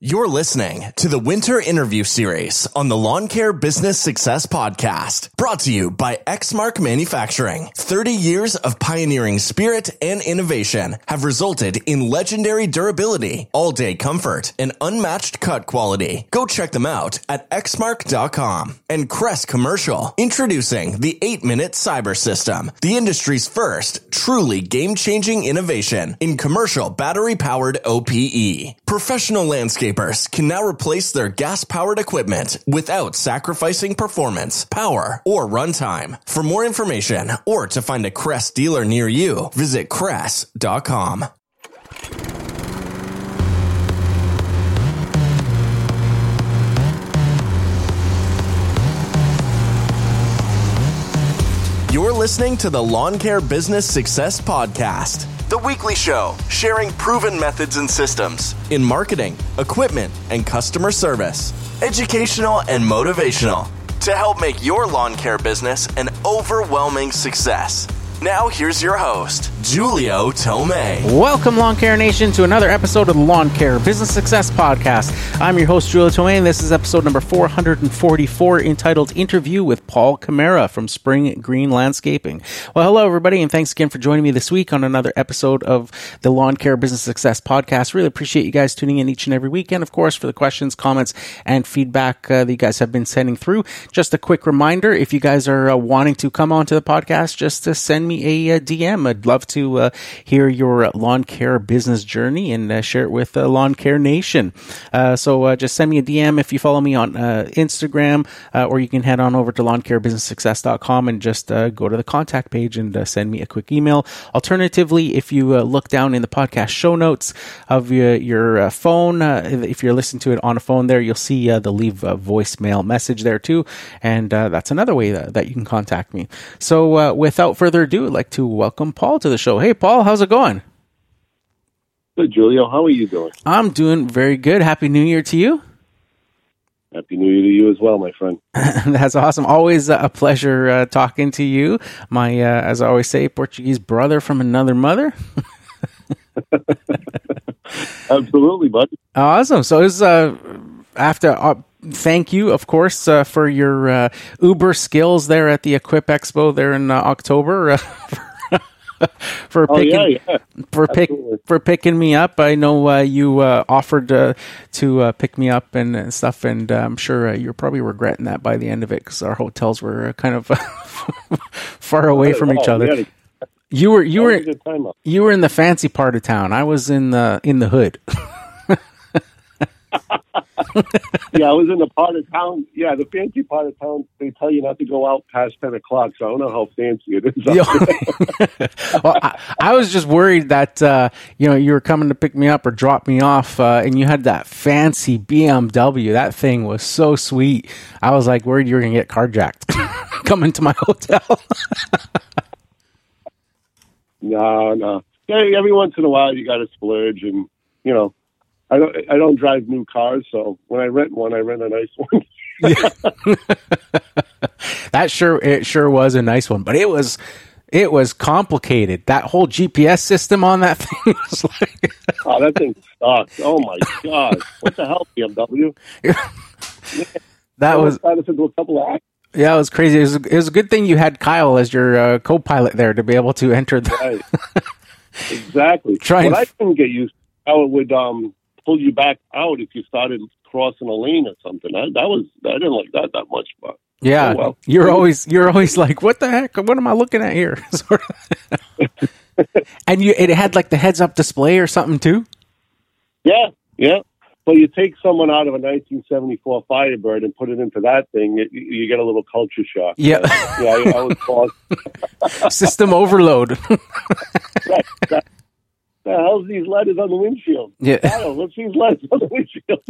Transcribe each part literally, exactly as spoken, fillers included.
You're listening to the Winter Interview Series on the Lawn Care Business Success Podcast, brought to you by Exmark Manufacturing. thirty years of pioneering spirit and innovation have resulted in legendary durability, all-day comfort, and unmatched cut quality. Go check them out at exmark dot com. And Crest Commercial, introducing the eight-minute Cyber System, the industry's first truly game-changing innovation in commercial battery-powered O P E. Professional landscape can now replace their gas-powered equipment without sacrificing performance, power, or runtime. For more information or to find a Crest dealer near you, visit crest dot com. You're listening to the Lawn Care Business Success Podcast, the weekly show sharing proven methods and systems in marketing, equipment, and customer service, educational and motivational, to help make your lawn care business an overwhelming success. Now here's your host, Julio Tomei. Welcome, Lawn Care Nation, to another episode of the Lawn Care Business Success Podcast. I'm your host, Julio Tomei, and this is episode number four forty-four, entitled Interview with Paul Camara from Spring Green Landscaping. Well, hello, everybody, and thanks again for joining me this week on another episode of the Lawn Care Business Success Podcast. Really appreciate you guys tuning in each and every week, and of course, for the questions, comments, and feedback uh, that you guys have been sending through. Just a quick reminder, if you guys are uh, wanting to come onto the podcast, just to send me a, a D M. I'd love to uh, hear your uh, lawn care business journey and uh, share it with uh, Lawn Care Nation. Uh, so uh, just send me a D M if you follow me on uh, Instagram, uh, or you can head on over to lawn care business success dot com and just uh, go to the contact page and uh, send me a quick email. Alternatively, if you uh, look down in the podcast show notes of your, your uh, phone, uh, if you're listening to it on a phone there, you'll see uh, the leave a voicemail message there too. And uh, that's another way that, that you can contact me. So uh, without further ado, I'd like to welcome Paul to the show. Hey, Paul, how's it going? Good, Julio. How are you doing? I'm doing very good. Happy New Year to you. Happy New Year to you as well, my friend. That's awesome. Always a pleasure uh, talking to you. My, uh, as I always say, Portuguese brother from another mother. Absolutely, buddy. Awesome. So it's uh, after... Uh, Thank you, of course, uh, for your uh, Uber skills there at the Equip Expo there in uh, October. Uh, for oh, picking yeah, yeah. for pick for picking me up. I know uh, you uh, offered uh, to uh, pick me up and, and stuff, and uh, I'm sure uh, you're probably regretting that by the end of it because our hotels were uh, kind of far away from each oh, other. yeah. You were you were time up. you were in the fancy part of town. I was in the in the hood. Yeah, I was in the part of town. Yeah, the fancy part of town. They tell you not to go out past ten o'clock. So I don't know how fancy it is. Well, I, I was just worried that uh, you know you were coming to pick me up or drop me off, uh, and you had that fancy B M W. That thing was so sweet. I was like worried you were gonna get carjacked coming to my hotel. No, no. Hey, every once in a while, you got to splurge, and you know. I don't. I don't drive new cars, so when I rent one, I rent a nice one. That sure it sure was a nice one, but it was it was complicated. That whole G P S system on that thing was like, oh, that thing sucks. Oh my god, what the hell, B M W? That was got us into a couple of acts. Yeah, it was crazy. It was, it was a good thing you had Kyle as your uh, co-pilot there to be able to enter. The right. Exactly. Try what and... I couldn't get used to how it would um. pull you back out if you started crossing a lane or something. I, that was I didn't like that that much, but yeah, oh well. you're always you're always like, what the heck? What am I looking at here? And you it had like the heads up display or something too. Yeah, yeah. Well, you take someone out of a nineteen seventy-four Firebird and put it into that thing, it, you get a little culture shock. Yeah, yeah. I, I was lost. System overload. Right, right. The hell's these letters on the windshield? Yeah. Oh, what's these letters on the windshield?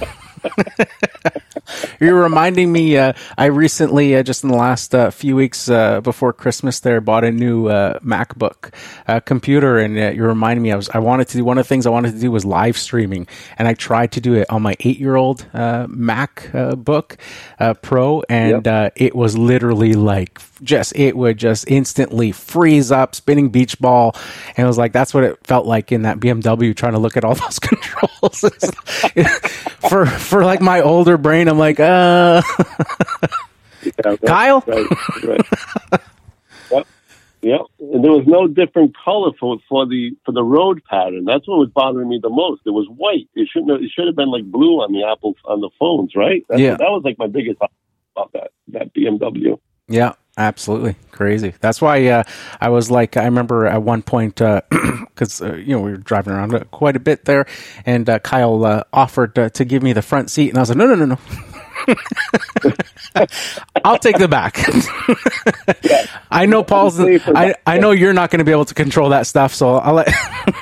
You're reminding me, uh, I recently, uh, just in the last uh, few weeks uh, before Christmas there, bought a new uh, MacBook uh, computer, and uh, you're reminding me, I was I wanted to do, one of the things I wanted to do was live streaming, and I tried to do it on my eight-year-old uh, MacBook uh, Pro, and yep. uh, it was literally like, just, it would just instantly freeze up, spinning beach ball, and it was like, that's what it felt like in that B M W trying to look at all those controls. for for like my older brain, I'm like, uh, Yeah, right, Kyle. Right, right. Yep. Yep. And there was no different color for for the for the road pattern. That's what was bothering me the most. It was white. It shouldn't. Have, it should have been like blue on the Apple on the phones, right? That's, Yeah. That was like my biggest problem about that that B M W. Yeah, absolutely crazy. That's why uh, I was like, I remember at one point because uh, uh, you know we were driving around uh, quite a bit there, and uh, Kyle uh, offered uh, to give me the front seat, and I was like, no, no, no, no. I'll take the back. Yeah. I know Paul's. I I know you're not going to be able to control that stuff, so I'll let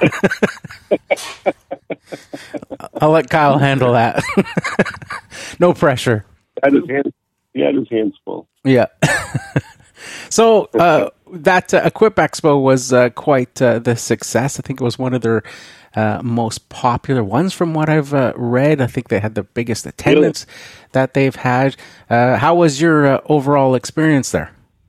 I'll let Kyle handle that. No pressure. I had his hands. He had his hands full. Yeah. So uh, that uh, Equip Expo was uh, quite uh, the success. I think it was one of their uh, most popular ones from what I've uh, read. I think they had the biggest attendance really? that they've had. Uh, how was your uh, overall experience there?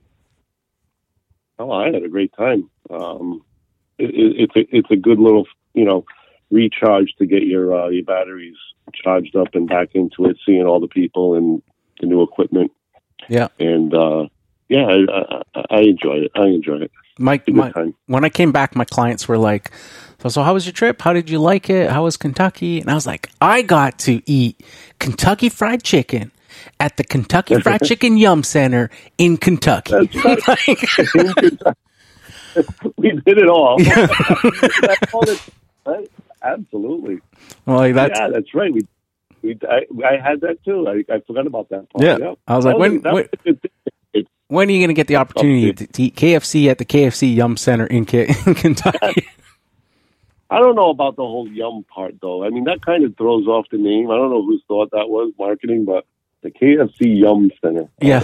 Oh, I had a great time. Um, it, it, it's a it's a good little you know recharge to get your uh, your batteries charged up and back into it. Seeing all the people and the new equipment. Yeah, and. Uh, Yeah, I, I, I enjoy it. I enjoy it. My, my, when I came back, my clients were like, so, so how was your trip? How did you like it? How was Kentucky? And I was like, I got to eat Kentucky Fried Chicken at the Kentucky Fried Chicken Yum Center in Kentucky. That's right. We did it all. Yeah. That's all it, right? Absolutely. Well, like that's, yeah, that's right. We, we I, I had that too. I, I forgot about that part. Yeah. yeah. I was like, that when... Was, that when was When are you going to get the opportunity to, to eat K F C at the K F C Yum Center in, K- in Kentucky? I don't know about the whole yum part, though. I mean, that kind of throws off the name. I don't know whose thought that was, marketing, but the K F C Yum Center. Yeah.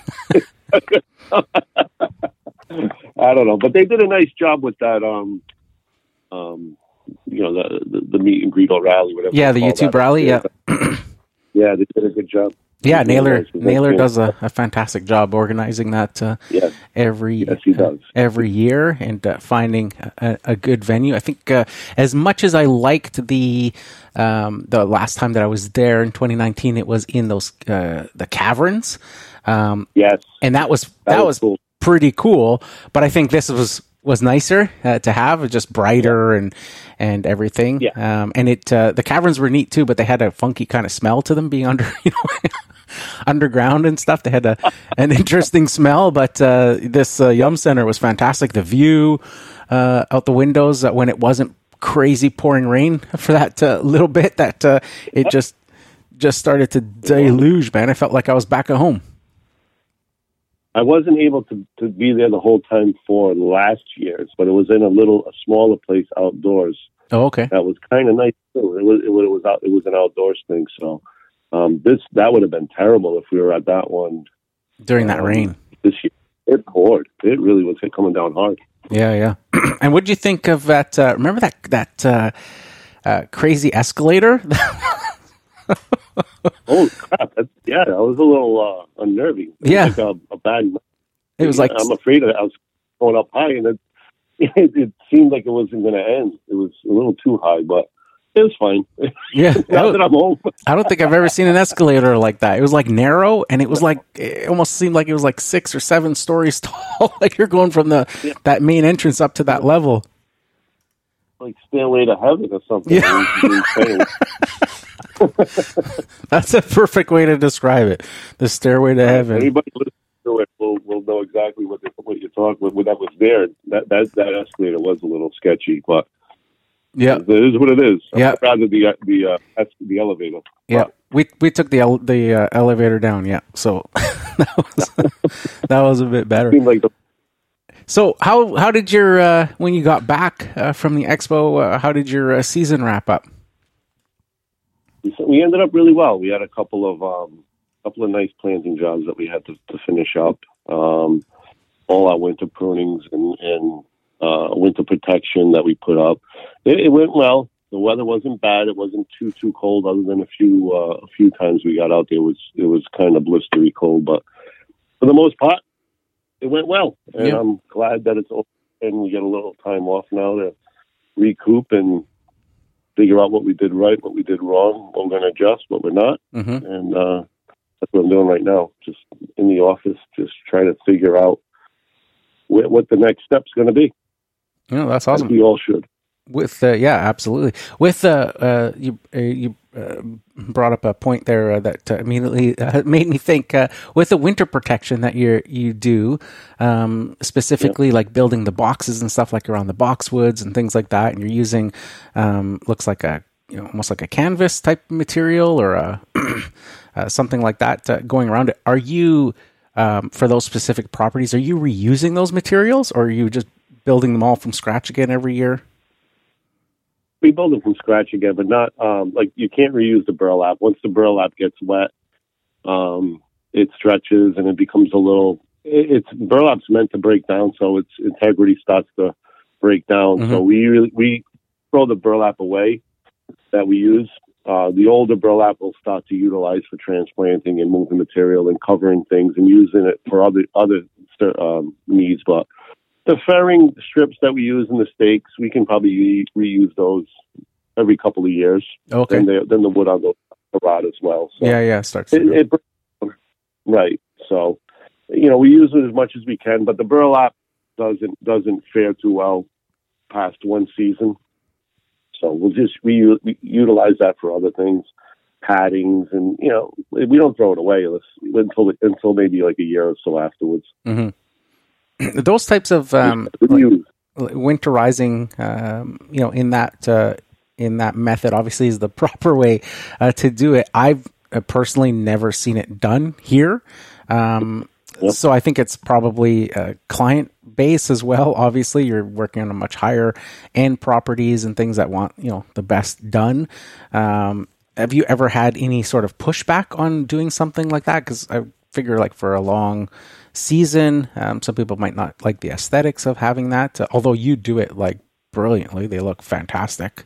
I don't know. But they did a nice job with that, um, um, you know, the, the, the meet and greet or rally, whatever. Yeah, the YouTube that. rally, yeah. Yeah, they did a good job. Yeah, Naylor Naylor does a, a fantastic job organizing that uh, yes. every yes, he does. Uh, every year and uh, finding a, a good venue. I think uh, as much as I liked the um, the last time that I was there in twenty nineteen, it was in those uh, the caverns. Um, yes, and that was that, that was, was cool. pretty cool. But I think this was was nicer uh, to have, just brighter yeah. and and everything. Yeah. Um, and it uh, the caverns were neat too, but they had a funky kind of smell to them, being under you know. underground and stuff. They had a, an interesting smell, but uh, this uh, Yum Center was fantastic. The view uh, out the windows uh, when it wasn't crazy pouring rain for that uh, little bit that uh, it just just started to deluge, man. I felt like I was back at home. I wasn't able to, to be there the whole time for last year's, but it was in a little a smaller place outdoors. Oh, okay. That was kind of nice too. It was it was out, it was an outdoors thing, so. Um, this that would have been terrible if we were at that one during that um, rain. This year, it poured. It really was coming down hard. Yeah, yeah. And what did you think of that? Uh, remember that that uh, uh, crazy escalator? Oh crap! That's, yeah, that was a little uh, unnerving. It yeah, was like a, a bad. It was like I'm afraid of it. I was going up high, and it, it, it seemed like it wasn't going to end. It was a little too high, but. It was fine. Yeah, now that I'm home. I don't think I've ever seen an escalator like that. It was like narrow, and it was like it almost seemed like it was like six or seven stories tall. Like you're going from the yeah. that main entrance up to that level. Like Stairway to Heaven or something. Yeah. That's a perfect way to describe it. The Stairway to Heaven. Anybody listening to it will will know exactly what what you're talking about. When that was there, that that that escalator was a little sketchy, but. Yeah, it is what it is. Yeah, I'd rather the the uh, the elevator. Yeah, but. we we took the ele- the uh, elevator down. Yeah, so that was that was a bit better. Seemed like the- so how how did your uh, when you got back uh, from the expo? Uh, how did your uh, season wrap up? We ended up really well. We had a couple of um, couple of nice planting jobs that we had to, to finish up. Um, all our winter prunings and. and Uh, winter protection that we put up. It, it went well. The weather wasn't bad. It wasn't too too cold. Other than a few uh, a few times we got out there, it was it was kind of blistery cold. But for the most part, it went well. And yeah. I'm glad that it's over and we get a little time off now to recoup and figure out what we did right, what we did wrong, what we're going to adjust, what we're not. Mm-hmm. And uh, that's what I'm doing right now, just in the office, just trying to figure out wh- what the next step's going to be. Yeah, that's awesome. As we all should. With uh, yeah, absolutely. With uh, uh you uh, you uh, brought up a point there uh, that uh, immediately uh, made me think. Uh, with the winter protection that you you do, um, specifically yep. like building the boxes and stuff like around the boxwoods and things like that, and you're using um, looks like a you know almost like a canvas type material or a uh, something like that uh, going around it. Are you um, for those specific properties? Are you reusing those materials, or are you just building them all from scratch again every year? We build them from scratch again, but not um, like you can't reuse the burlap. Once the burlap gets wet, um, it stretches and it becomes a little. It, it's burlap's meant to break down, so its integrity starts to break down. Mm-hmm. So we really, we throw the burlap away that we use. Uh, the older burlap will start to utilize for transplanting and moving material and covering things and using it for other other um, needs, but. The fairing strips that we use in the stakes, we can probably re- reuse those every couple of years. Okay. And they, then the wood on the rod as well. So yeah, yeah, starts. It, it, right. So, you know, we use it as much as we can, but the burlap doesn't doesn't fare too well past one season. So we'll just we, we utilize that for other things, paddings, and you know, we don't throw it away until until maybe like a year or so afterwards. Mm-hmm. Those types of um, like winterizing, um, you know, in that uh, in that method, obviously, is the proper way uh, to do it. I've uh, personally never seen it done here, um, yep. so I think it's probably a client base as well. Obviously, you're working on a much higher end properties and things that want you know the best done. Um, have you ever had any sort of pushback on doing something like that? Because I figure, like for a long season, um, some people might not like the aesthetics of having that, uh, although you do it like brilliantly. They look fantastic.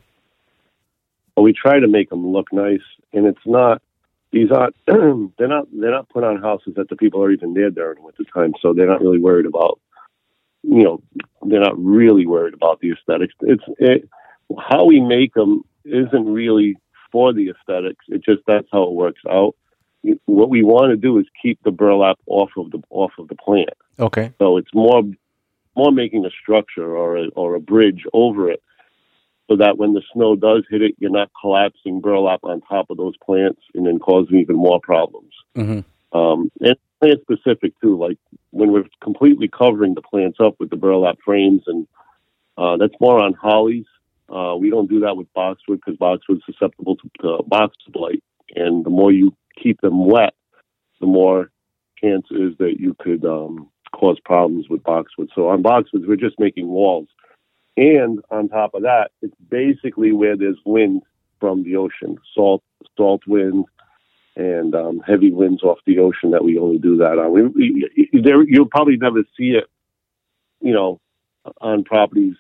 Well, we try to make them look nice, and it's not these aren't they're not they're not put on houses that the people are even there during winter time, so they're not really worried about you know they're not really worried about the aesthetics. It's it, how we make them isn't really for the aesthetics. It just that's how it works out. What we want to do is keep the burlap off of the off of the plant. Okay. So it's more more making a structure or a, or a bridge over it, so that when the snow does hit it, you're not collapsing burlap on top of those plants and then causing even more problems. Mm-hmm. Um, and plant specific too. Like when we're completely covering the plants up with the burlap frames, and uh, that's more on hollies. Uh, we don't do that with boxwood because boxwood's susceptible to, to box blight, and the more you keep them wet, the more chance is that you could um, cause problems with boxwood. So on boxwoods, we're just making walls. And on top of that, it's basically where there's wind from the ocean, salt salt wind and um, heavy winds off the ocean that we only do that on. We, we, there, you'll probably never see it, you know, on properties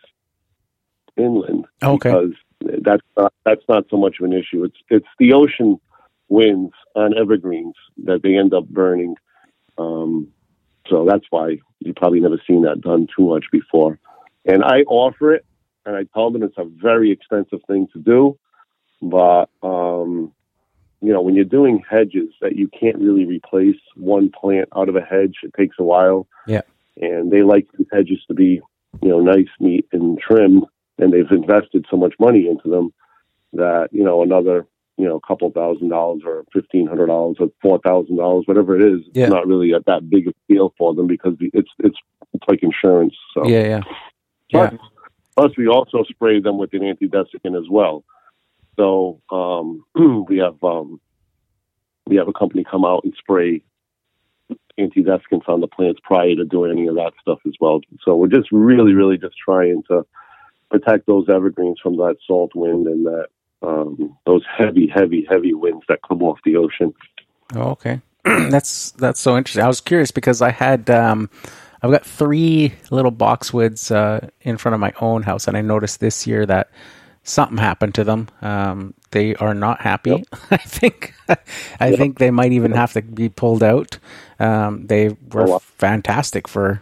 inland. Okay. Because that's not, that's not so much of an issue. It's it's the ocean winds on evergreens that they end up burning. Um, so that's why you've probably never seen that done too much before. And I offer it, and I tell them it's a very expensive thing to do. But, um, you know, when you're doing hedges that you can't really replace one plant out of a hedge, it takes a while. Yeah. And they like these hedges to be, you know, nice, neat, and trimmed. And they've invested so much money into them that, you know, another you know, a couple thousand dollars or fifteen hundred dollars or four thousand dollars, whatever it is, yeah. It's not really at that big a deal for them because it's it's it's like insurance. So yeah, yeah, yeah. Plus, plus, we also spray them with an antidesiccant as well. So um, we have um, we have a company come out and spray antidesicants on the plants prior to doing any of that stuff as well. So we're just really, really just trying to protect those evergreens from that salt wind and that. Um, those heavy, heavy, heavy winds that come off the ocean. Oh, okay. that's that's so interesting. I was curious because I had um, I've got three little boxwoods uh, in front of my own house, and I noticed this year that something happened to them. Um, they are not happy. Yep. I think I yep. think they might even have to be pulled out. Um, they were oh, wow. fantastic for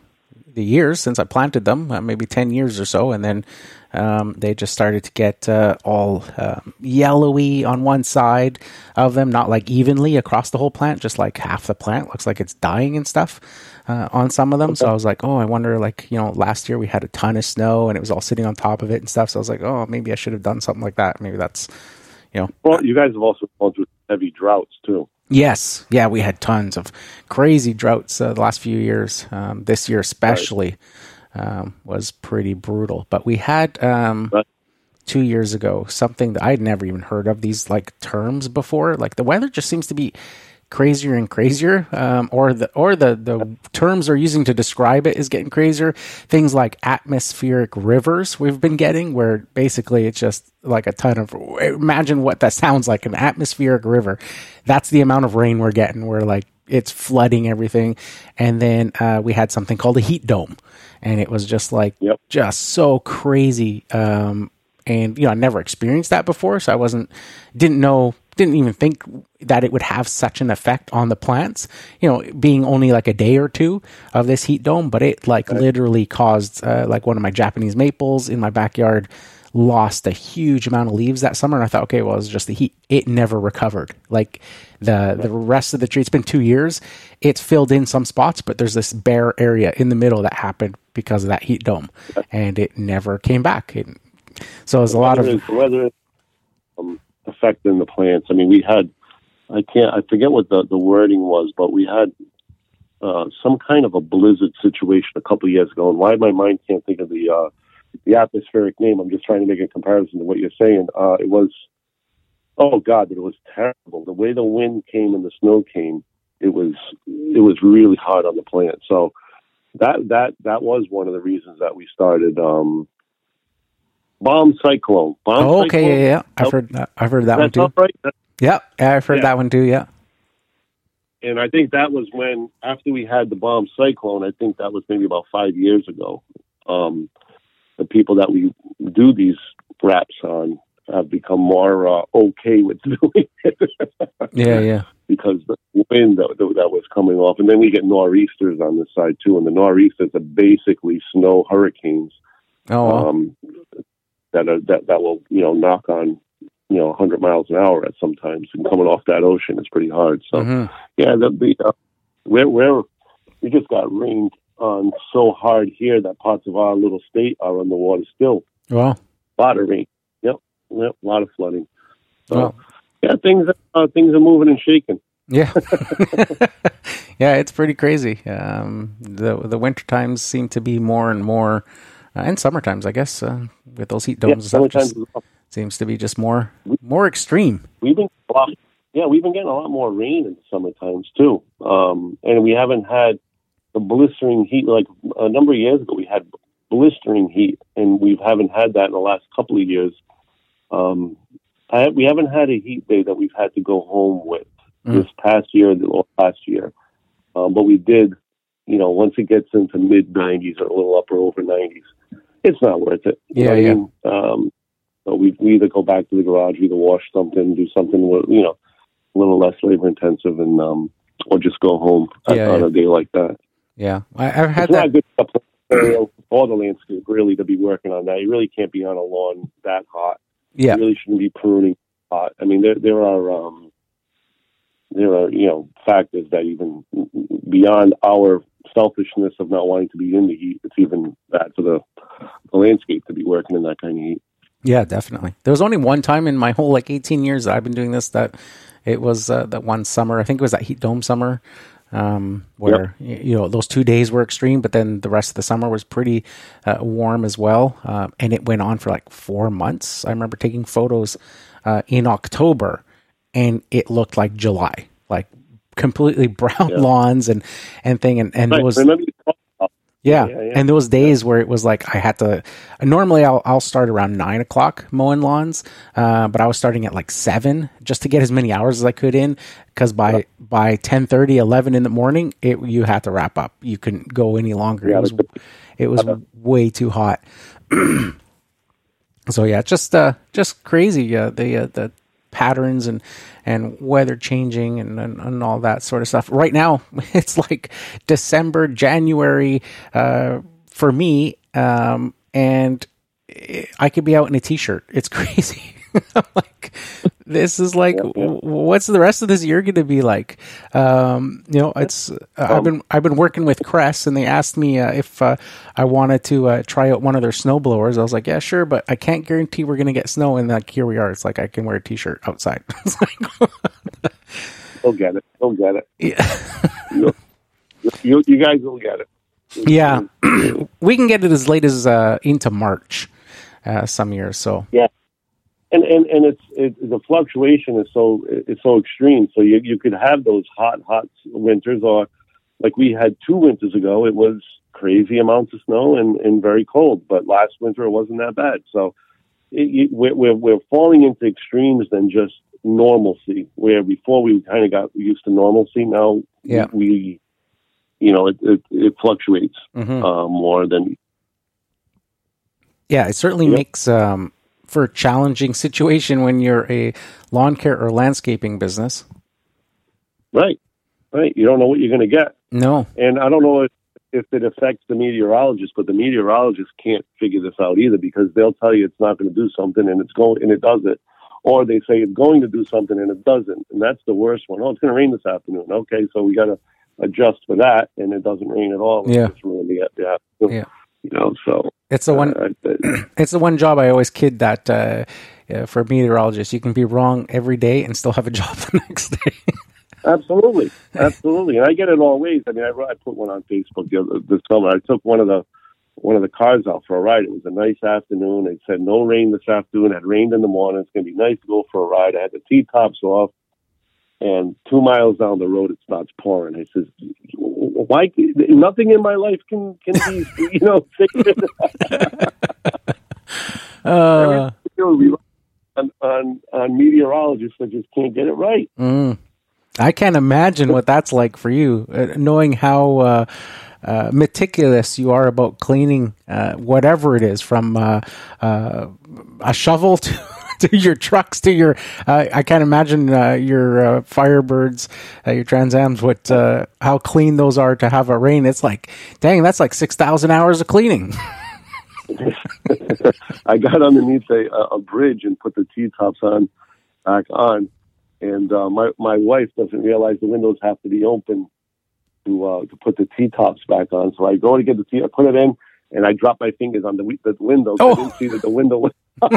the years since I planted them, uh, maybe ten years or so, and then um, they just started to get uh, all uh, yellowy on one side of them, not like evenly across the whole plant, just like half the plant looks like it's dying and stuff uh, on some of them. Okay. So I was like, oh, I wonder, like, you know, last year we had a ton of snow and it was all sitting on top of it and stuff. So I was like, oh, maybe I should have done something like that. Maybe that's, you know. Well, you guys have also gone through heavy droughts too. Yes. Yeah, we had tons of crazy droughts uh, the last few years. Um, this year especially right. um, was pretty brutal. But we had um, right. two years ago something that I'd never even heard of, these like terms before. Like the weather just seems to be crazier and crazier, um, or the or the, the terms they're using to describe it is getting crazier. Things like atmospheric rivers we've been getting, where basically it's just like a ton of, imagine what that sounds like, an atmospheric river. That's the amount of rain we're getting, where like it's flooding everything. And then uh, we had something called a heat dome, and it was just like yep. just so crazy. Um, and you know, I never experienced that before, so I wasn't didn't know. Didn't even think that it would have such an effect on the plants, you know, being only like a day or two of this heat dome, but it like right. literally caused uh, like one of my Japanese maples in my backyard lost a huge amount of leaves that summer. And I thought, okay, well, it's just the heat. It never recovered. Like the, right. the rest of the tree, it's been two years. It's filled in some spots, but there's this bare area in the middle that happened because of that heat dome, right. and it never came back. It, so it was a lot of is, weather, um, affecting the plants. I mean, we had, I can't, I forget what the, the wording was, but we had uh, some kind of a blizzard situation a couple of years ago. And why my mind can't think of the uh, the atmospheric name, I'm just trying to make a comparison to what you're saying. Uh, it was, oh God, it was terrible. The way the wind came and the snow came, it was it was really hard on the plant. So that that that was one of the reasons that we started. Um, Bomb cyclone. Bomb oh, okay, cyclone. yeah, yeah. I've heard that. I've heard that That's one too. Right? Yeah, yeah, I've heard yeah. that one too. Yeah. And I think that was when, after we had the bomb cyclone, I think that was maybe about five years ago. Um, the people that we do these raps on have become more uh, okay with doing it. yeah, yeah. Because the wind that, that was coming off, and then we get nor'easters on this side too, and the nor'easters are basically snow hurricanes. Oh. Wow. Um, That, are, that that will, you know, knock on, you know, one hundred miles an hour at sometimes, and coming off that ocean is pretty hard. So, mm-hmm. yeah, the, the uh, we're, we're we just got rained on so hard here that parts of our little state are underwater still. Wow, a lot of rain. Yep, yep, a lot of flooding. So, wow. yeah, things uh, things are moving and shaking. Yeah, yeah, it's pretty crazy. Um, the the winter times seem to be more and more. Uh, and summer times, I guess, uh, with those heat domes yeah, and stuff, just well. seems to be just more more extreme. We've been, yeah, we've been getting a lot more rain in the summer times too, um, and we haven't had the blistering heat. Like a number of years ago, we had blistering heat, and we haven't had that in the last couple of years. Um, I, we haven't had a heat day that we've had to go home with mm. this past year or last year, um, but we did. You know, once it gets into mid nineties or a little upper over nineties, it's not worth it. You yeah, know yeah. I mean? um, so we, we either go back to the garage, either wash something, do something, you know, a little less labor intensive, and um, or just go home yeah, on yeah. a day like that. Yeah, I, I've had it's that. Not good for the landscape, really, to be working on that. You really can't be on a lawn that hot. Yeah, you really shouldn't be pruning hot. I mean, there there are um, there are you know factors that even beyond our selfishness of not wanting to be in the heat, it's even bad for the, the landscape to be working in that kind of heat. Yeah, definitely. There was only one time in my whole like eighteen years that I've been doing this that it was uh, that one summer. I think it was that heat dome summer um, where yep. you know those two days were extreme, but then the rest of the summer was pretty uh, warm as well, uh, and it went on for like four months. I remember taking photos uh, in October, and it looked like July, like completely brown yeah. lawns and and thing and and right. there was Remember yeah. Yeah, yeah and those days where it was like I had to normally I'll I'll start around nine o'clock mowing lawns, uh, but I was starting at like seven just to get as many hours as I could in, because by yeah. by ten thirty, eleven in the morning it you had to wrap up. You couldn't go any longer. Yeah, it was it was uh, way too hot. So yeah, just uh just crazy. Uh, the uh, the patterns and, and weather changing and, and, and all that sort of stuff. Right now, it's like December, January uh, for me, um, and I could be out in a t-shirt. It's crazy. I'm like, this is like, yeah, yeah. what's the rest of this year going to be like? Um, you know, it's, uh, um, I've been, I've been working with Crest, and they asked me uh, if uh, I wanted to uh, try out one of their snow blowers. I was like, yeah, sure, but I can't guarantee we're going to get snow. And like, here we are. It's like, I can wear a t-shirt outside. It's like, They'll get it. They'll get it. Yeah. you, you, you guys will get it. Yeah. We can get it as late as uh, into March uh, some years. So yeah. And and and it's it, the fluctuation is so it's so extreme. So you you could have those hot hot winters, or like we had two winters ago. It was crazy amounts of snow and, and very cold. But last winter it wasn't that bad. So it, you, we're, we're we're falling into extremes than just normalcy. Where before we kind of got used to normalcy. Now yeah. we, you know, it it, it fluctuates mm-hmm. uh, more than. Yeah, it certainly yep. makes. Um, for a challenging situation when you're a lawn care or landscaping business. Right, right. You don't know what you're going to get. No. And I don't know if, if it affects the meteorologist, but the meteorologist can't figure this out either, because they'll tell you it's not going to do something and it's going and it does it. Or they say it's going to do something and it doesn't. And that's the worst one. Oh, it's going to rain this afternoon. Okay, so we got to adjust for that, and it doesn't rain at all. Yeah. It's ruined the, the afternoon. Yeah. You know, so it's the one. Uh, it's the one job I always kid that uh, uh, for a meteorologist, you can be wrong every day and still have a job the next day. Absolutely, absolutely, and I get it all ways. I mean, I, I put one on Facebook the other, this summer. I took one of the one of the cars out for a ride. It was a nice afternoon. It said no rain this afternoon. It had rained in the morning. It's going to be nice to go for a ride. I had the T-tops off, and two miles down the road, it starts pouring. I says, "Why? Nothing in my life can can be, you know, fixed." uh, on, on on meteorologists that just can't get it right. Mm. I can't imagine what that's like for you, uh, knowing how uh, uh, meticulous you are about cleaning uh, whatever it is, from uh, uh, a shovel to. to your trucks, to your, uh, I can't imagine uh, your uh, Firebirds, uh, your Trans Ams, what, uh, how clean those are to have a rain. It's like, dang, that's like six thousand hours of cleaning. I got underneath a, a bridge and put the T-tops on, back on. And uh, my, my wife doesn't realize the windows have to be open to uh, to put the T-tops back on. So I go to get the T, I put it in, and I drop my fingers on the, the window. Oh. I didn't see that the window was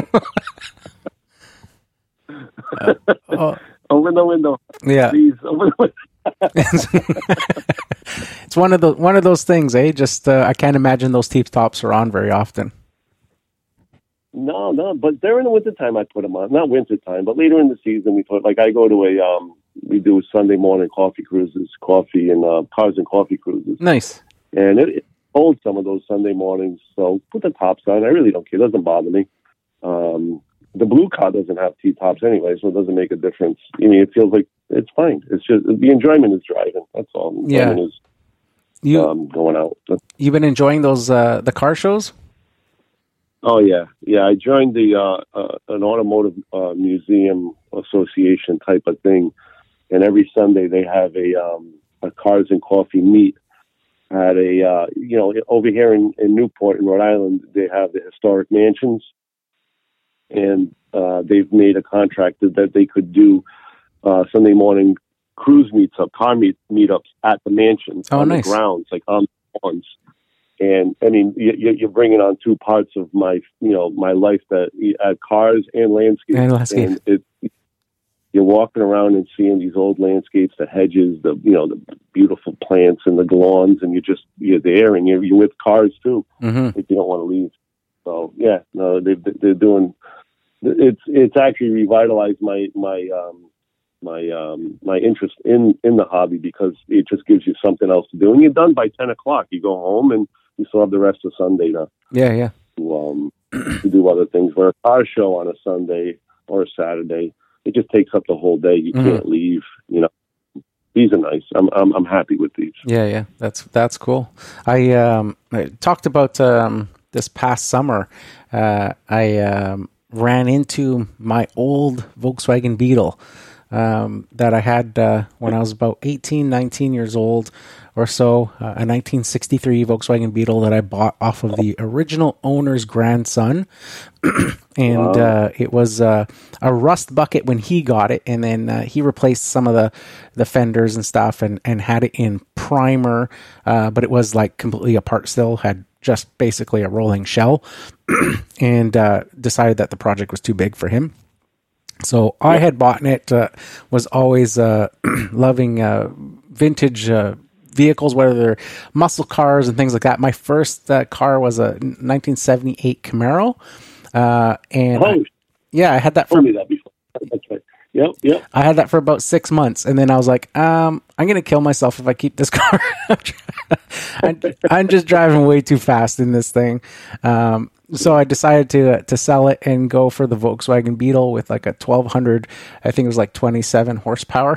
uh, oh. Open the window. Yeah. Please, open the window. It's one of the one of those things, eh? Just uh, I can't imagine those T-tops are on very often. No, no, but during the wintertime I put them on. Not wintertime, but later in the season we put, like I go to a, um, we do Sunday morning coffee cruises, coffee and uh, cars and coffee cruises. Nice. And it, it holds some of those Sunday mornings, so put the tops on. I really don't care. It doesn't bother me. Um, the blue car doesn't have T-tops anyway, so it doesn't make a difference. I mean, it feels like it's fine. It's just, the enjoyment is driving. That's all. The enjoyment yeah. is you, um, going out. You've been enjoying those, uh, the car shows? Oh, yeah. Yeah, I joined the uh, uh, an automotive uh, museum association type of thing, and every Sunday they have a, um, a cars and coffee meet at a, uh, you know, over here in, in Newport in Rhode Island, they have the historic mansions. And uh, they've made a contract that they could do uh, Sunday morning cruise meets up, car meet meetups at the mansions oh, on nice. the grounds, like on the lawns. And I mean, you, you're bringing on two parts of my, you know, my life, that uh, cars and landscapes. And landscape. And it, you're walking around and seeing these old landscapes, the hedges, the you know, the beautiful plants and the lawns, and you're just you're there, and you're you're with cars too. Mm-hmm. If you don't want to leave. So yeah, no, they they're doing. It's it's actually revitalized my my um, my um, my interest in, in the hobby, because it just gives you something else to do. And you're done by ten o'clock. You go home and you still have the rest of Sunday to yeah yeah to, um, to do other things. Where a car show on a Sunday or a Saturday, it just takes up the whole day. You mm-hmm. can't leave. You know, these are nice. I'm I'm I'm happy with these. Yeah yeah that's that's cool. I um I talked about um this past summer. Uh, I um. ran into my old Volkswagen Beetle um, that I had uh, when I was about eighteen, nineteen years old or so, uh, a nineteen sixty-three Volkswagen Beetle that I bought off of the original owner's grandson. and uh, it was uh, a rust bucket when he got it, and then uh, he replaced some of the, the fenders and stuff and, and had it in primer, uh, but it was like completely apart still, had just basically a rolling shell, and uh, decided that the project was too big for him. So I had bought it, uh, was always uh, loving uh, vintage uh vehicles, whether they're muscle cars and things like that. My first uh, car was a nineteen seventy-eight Camaro. Uh, and oh, I, yeah, I had that for, told me that before. That's right. Yep, yep. I had that for about six months. And then I was like, um, I'm going to kill myself if I keep this car. I'm, I'm just driving way too fast in this thing. Um, so I decided to, uh, to sell it and go for the Volkswagen Beetle with like a twelve hundred, I think it was like twenty-seven horsepower.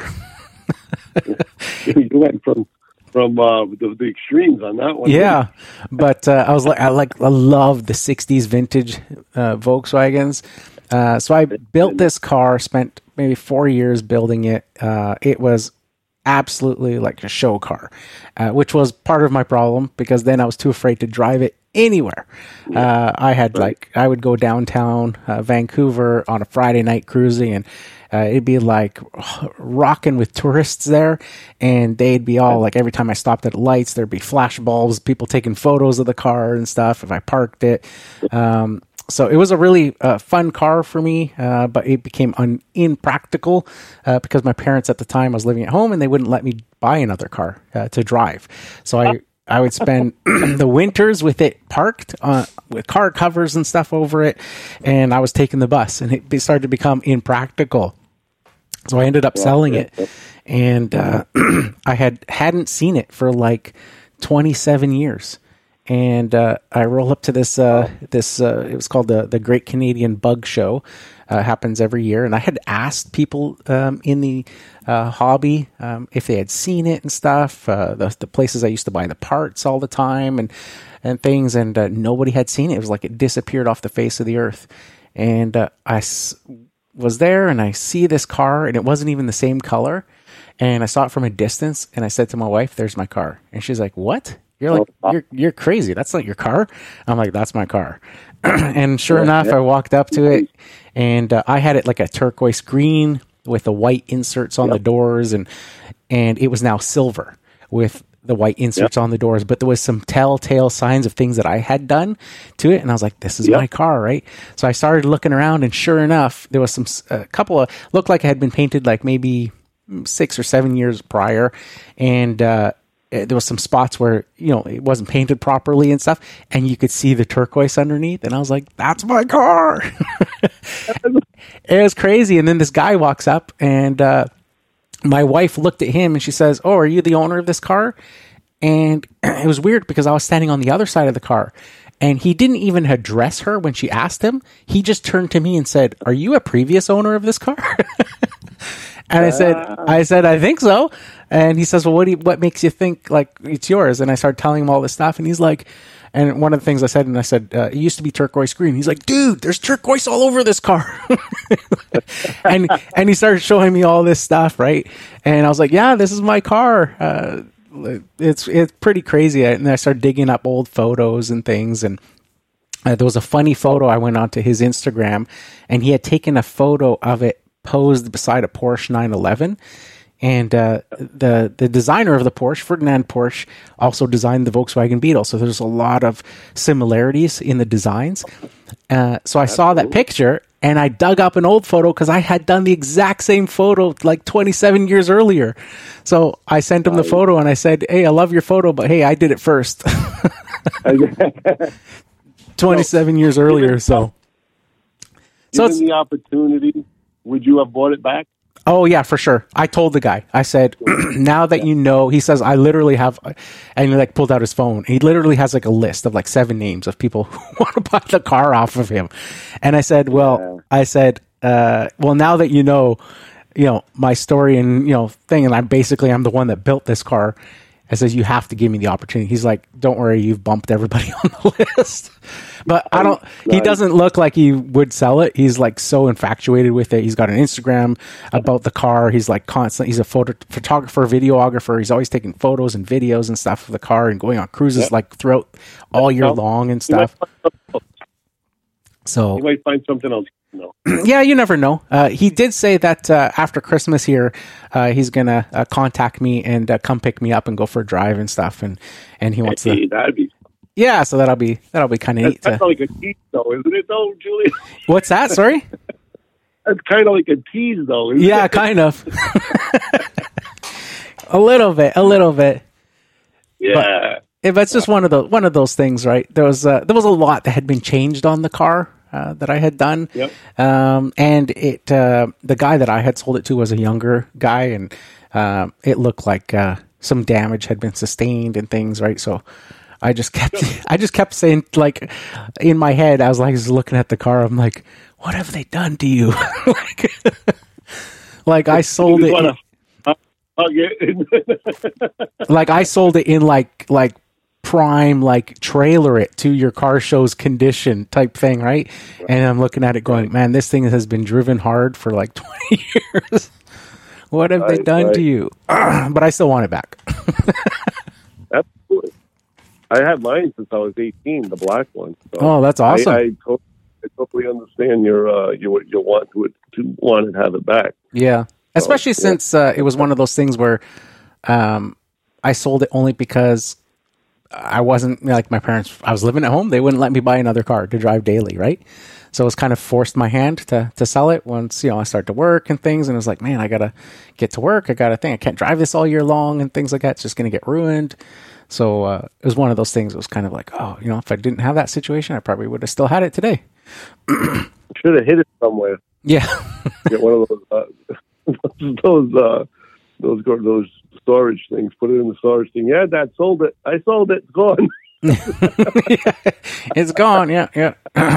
You went from From uh, the, the extremes on that one. Yeah, but uh, I was like, I like, I love the sixties vintage uh, Volkswagens. Uh, so I built this car, spent maybe four years building it. Uh, it was absolutely like a show car, uh, which was part of my problem because then I was too afraid to drive it anywhere. Uh, I had like, I would go downtown uh, Vancouver on a Friday night cruising, and Uh, it'd be like rocking with tourists there, and they'd be all like, every time I stopped at lights, there'd be flash bulbs, people taking photos of the car and stuff if I parked it. Um, so it was a really uh, fun car for me, uh, but it became un- impractical uh, because my parents at the time, I was living at home, and they wouldn't let me buy another car uh, to drive. So I I would spend the winters with it parked uh, with car covers and stuff over it, and I was taking the bus, and it started to become impractical. So I ended up selling it, and uh, I had hadn't seen it for like twenty-seven years. And uh, I roll up to this uh, this uh, it was called the the Great Canadian Bug Show. Uh, happens every year, and I had asked people um, in the uh, hobby um, if they had seen it and stuff. Uh, the, the places I used to buy the parts all the time and and things, and uh, nobody had seen it. It was like it disappeared off the face of the earth. And uh, I s- was there, and I see this car, and it wasn't even the same color. And I saw it from a distance, and I said to my wife, "There's my car." And she's like, "What? You're like you're you're crazy. That's not your car." I'm like, "That's my car." And sure enough, I walked up to it, and uh, I had it like a turquoise green with the white inserts on yep. the doors, and and it was now silver with the white inserts yep. on the doors. But there was some telltale signs of things that I had done to it, and I was like, "This is yep. my car, right?" So I started looking around, and sure enough, there was some a couple of looked like it had been painted like maybe six or seven years prior, and uh, there was some spots where, you know, it wasn't painted properly and stuff, and you could see the turquoise underneath, and I was like, "That's my car." It was crazy. And then this guy walks up, and uh, my wife looked at him, and she says, "Oh, are you the owner of this car?" And it was weird because I was standing on the other side of the car, and he didn't even address her when she asked him. He just turned to me and said, "Are you a previous owner of this car?" And I said, I said, "I think so." And he says, "Well, what do you, what makes you think like it's yours?" And I started telling him all this stuff, and he's like, and one of the things I said, and I said, uh, "It used to be turquoise green." He's like, "Dude, there's turquoise all over this car." and and he started showing me all this stuff, right? And I was like, "Yeah, this is my car." Uh, it's it's pretty crazy. And I started digging up old photos and things, and uh, there was a funny photo. I went onto his Instagram, and he had taken a photo of it posed beside a Porsche nine eleven, and uh, the the designer of the Porsche, Ferdinand Porsche, also designed the Volkswagen Beetle. So there's a lot of similarities in the designs. Uh, so I That's saw cool. that picture, and I dug up an old photo because I had done the exact same photo like twenty-seven years earlier. So I sent him the photo, and I said, "Hey, I love your photo, but hey, I did it first." twenty-seven so, years earlier. Given, so, so given the opportunity, would you have bought it back? Oh, yeah, for sure. I told the guy, I said, "Now that you know," he says, "I literally have," and he like pulled out his phone. He literally has like a list of like seven names of people who want to buy the car off of him. And I said, well, yeah. I said, uh, well, now that you know, you know, my story and, you know, thing, and I basically, I'm the one that built this car. I says, you have to give me the opportunity. He's like, don't worry, you've bumped everybody on the list. But I don't, he doesn't look like he would sell it. He's like so infatuated with it. He's got an Instagram about the car. He's like constant, he's a photo, photographer, videographer. He's always taking photos and videos and stuff of the car and going on cruises yep. like throughout all year long and stuff. So you might find something else. No. Yeah, you never know. Uh, he did say that uh, after Christmas here, uh, he's gonna uh, contact me and uh, come pick me up and go for a drive and stuff. And, and he wants hey, to. That'd be. Yeah, so that'll be that'll be kind of neat. That's to... like a tease, though, isn't it? Though, Julia. What's that? Sorry. That's kind of like a tease, though. Isn't yeah, it? kind of. a little bit, a little bit. Yeah. But, if it's just one of the one of those things, right? There was uh, there was a lot that had been changed on the car. Uh, that I had done, yep. um, and it uh, the guy that I had sold it to was a younger guy, and uh, it looked like uh, some damage had been sustained and things, right? So I just kept I just kept saying, like, in my head, I was like, just looking at the car, I'm like, what have they done to you? like, like I sold it, in, like I sold it in like like. prime, like trailer it to your car show's condition type thing, right? And I'm looking at it going, man, this thing has been driven hard for like twenty years. What have right, they done right. to you? But I still want it back. Absolutely. I had mine since I was eighteen, the black one. So oh, that's awesome. I, I, totally, I totally understand your uh, your your want to to want to have it back. Yeah, especially so, since yeah. Uh, it was one of those things where um, I sold it only because I wasn't, like, my parents, I was living at home. They wouldn't let me buy another car to drive daily, right? So it was kind of forced my hand to, to sell it once, you know, I started to work and things. And it was like, man, I got to get to work. I got to think, I can't drive this all year long and things like that. It's just going to get ruined. So uh, it was one of those things. It was kind of like, oh, you know, if I didn't have that situation, I probably would have still had it today. Should have hid it somewhere. Yeah. Get one of those, uh, those, uh, those, those, storage things, put it in the storage thing. Yeah, Dad, sold it. I sold it. It's gone. yeah, it's gone. Yeah, yeah.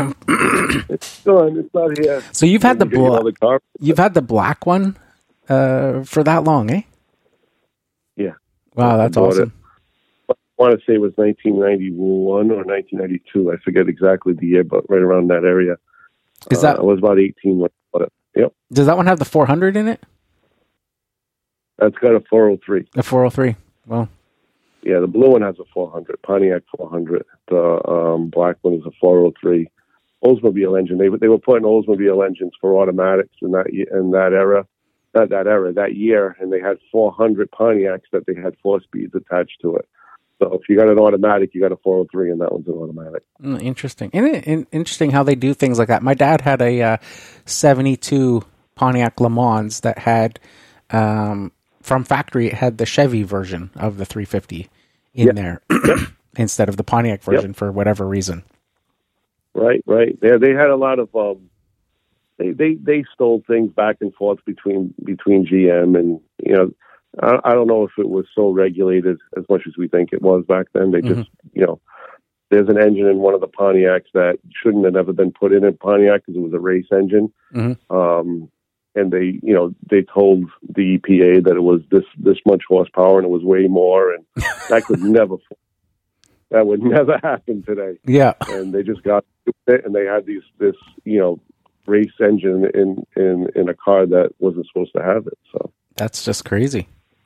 It's gone. It's not here. So you've had the black. You've had the black one uh, for that long, eh? Yeah. Wow, that's awesome. It. I want to say it was nineteen ninety-one or nineteen ninety-two. I forget exactly the year, but right around that area. Is that? Uh, I was about eighteen when I bought it. Yep. Does that one have the four hundred in it? That's got a four oh three. A four oh three. Well, yeah, the blue one has a four hundred, Pontiac four hundred. The um, black one is a four oh three Oldsmobile engine. They they were putting Oldsmobile engines for automatics in that in that era, not that era, that year, and they had four hundred Pontiacs that they had four speeds attached to it. So if you got an automatic, you got a four oh three, and that one's an automatic. Mm, interesting. And it, it, interesting how they do things like that. My dad had a uh, seventy-two Pontiac Le Mans that had. Um, From factory, it had the Chevy version of the three fifty in yep. there yep. instead of the Pontiac version yep. for whatever reason. Right, right. Yeah, they had a lot of um, they, they they stole things back and forth between between G M and you know I, I don't know if it was so regulated as much as we think it was back then. They just mm-hmm. you know there's an engine in one of the Pontiacs that shouldn't have ever been put in a Pontiac because it was a race engine. Mm-hmm. Um, And they, you know, they told the E P A that it was this this much horsepower and it was way more, and that could never, that would never happen today. Yeah, and they just got it, and they had these this, you know, race engine in in in a car that wasn't supposed to have it. So that's just crazy.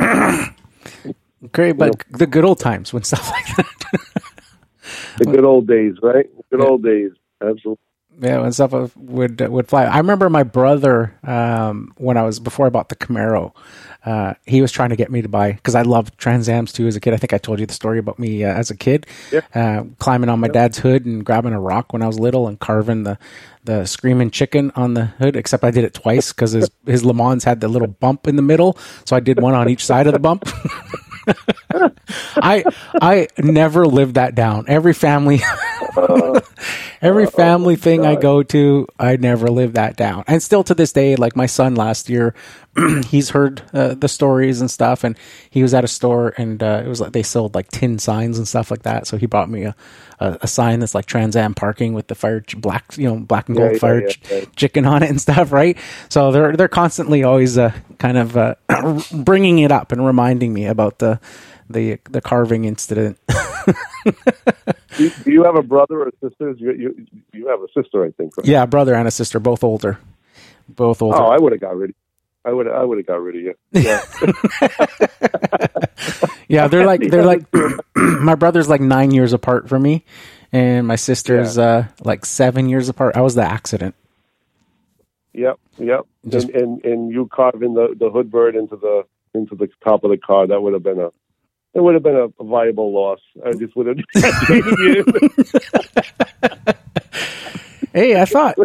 Great, but you know, the good old times when stuff like that. The good old days, right? Good yeah. old days, absolutely. Yeah, when stuff would would fly. I remember my brother um, when I was before I bought the Camaro. Uh, he was trying to get me to buy because I loved Trans Ams too as a kid. I think I told you the story about me uh, as a kid, yeah. uh, climbing on my yeah. dad's hood and grabbing a rock when I was little and carving the the screaming chicken on the hood. Except I did it twice because his his Le Mans had the little bump in the middle, so I did one on each side of the bump. I I never lived that down. Every family, every family thing I go to, I never live that down. And still to this day, like my son last year, he's heard uh, the stories and stuff, and he was at a store and uh, it was like they sold like tin signs and stuff like that. So he bought me a, a, a sign that's like Trans Am parking with the fire ch- black, you know, black and gold yeah, fire yeah, ch- yeah. chicken on it and stuff, right? So they're they're constantly always uh, kind of uh, bringing it up and reminding me about the the the carving incident. do, do you have a brother or sister? You, you you have a sister, I think. Right? Yeah, brother and a sister, both older. Both older. Oh, I would have got rid of I would I would have got rid of you. Yeah. Yeah, they're like they're like my brother's like nine years apart from me, and my sister's yeah. uh, like seven years apart. I was the accident. Yep, yep. Just, and, and and you carving the, the hood bird into the into the top of the car, that would have been a it would have been a, a viable loss. I just would have you. Hey, I thought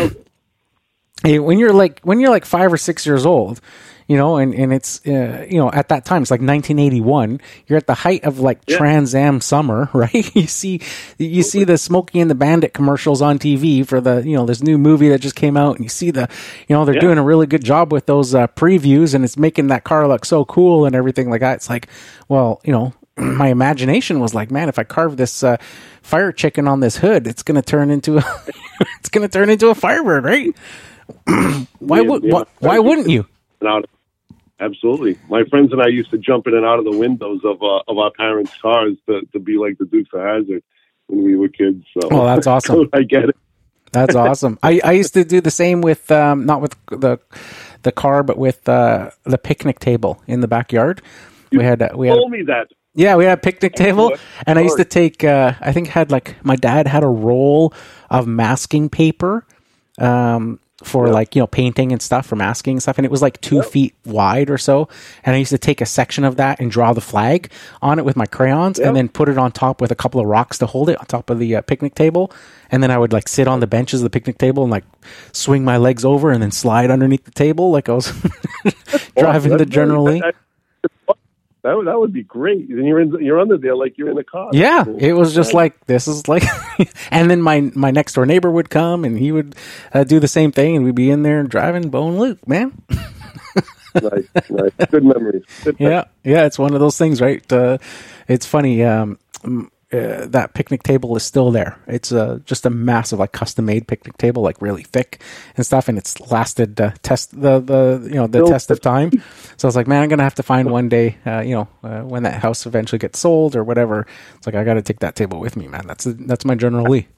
hey, when you're like when you're like five or six years old, you know, and, and it's, uh, you know, at that time, it's like nineteen eighty-one. You're at the height of like yeah. Trans Am summer, right? You see, you see the Smokey and the Bandit commercials on T V for the, you know, this new movie that just came out, and you see the, you know, they're yeah. doing a really good job with those uh, previews, and it's making that car look so cool and everything like that. It's like, well, you know, my imagination was like, man, if I carve this uh, fire chicken on this hood, it's going to turn into a, it's going to turn into a Firebird, right? why yeah, would yeah. why, why wouldn't you? Now, absolutely. My friends and I used to jump in and out of the windows of uh, of our parents' cars to, to be like the Dukes of Hazzard when we were kids. So. Oh, that's awesome. I get it. That's awesome. I, I used to do the same with, um, not with the the car, but with uh, the picnic table in the backyard. You we had uh, we had told me that. Yeah, we had a picnic table, and I used to take, uh, I think had like, my dad had a roll of masking paper, um, for yeah. like, you know, painting and stuff, for masking and stuff. And it was like two yeah. feet wide or so. And I used to take a section of that and draw the flag on it with my crayons yeah. and then put it on top with a couple of rocks to hold it on top of the uh, picnic table. And then I would like sit on the benches of the picnic table and like swing my legs over and then slide underneath the table like I was driving oh, the General Lee. That would, that would be great. And you're in, you're under there like you're in a car. Yeah, cool. It was just yeah. like, this is like, and then my my next door neighbor would come and he would uh, do the same thing, and we'd be in there driving Bo and Luke, man. Nice, nice. Good memories. Good yeah, memories. Yeah, it's one of those things, right? Uh, it's funny. Um, uh, that picnic table is still there. It's uh, just a massive, like, custom-made picnic table, like really thick and stuff, and it's lasted uh, test the the you know the still test of time. So I was like, man, I'm gonna have to find one day, uh, you know, uh, when that house eventually gets sold or whatever. It's like I got to take that table with me, man. That's that's my General Lee.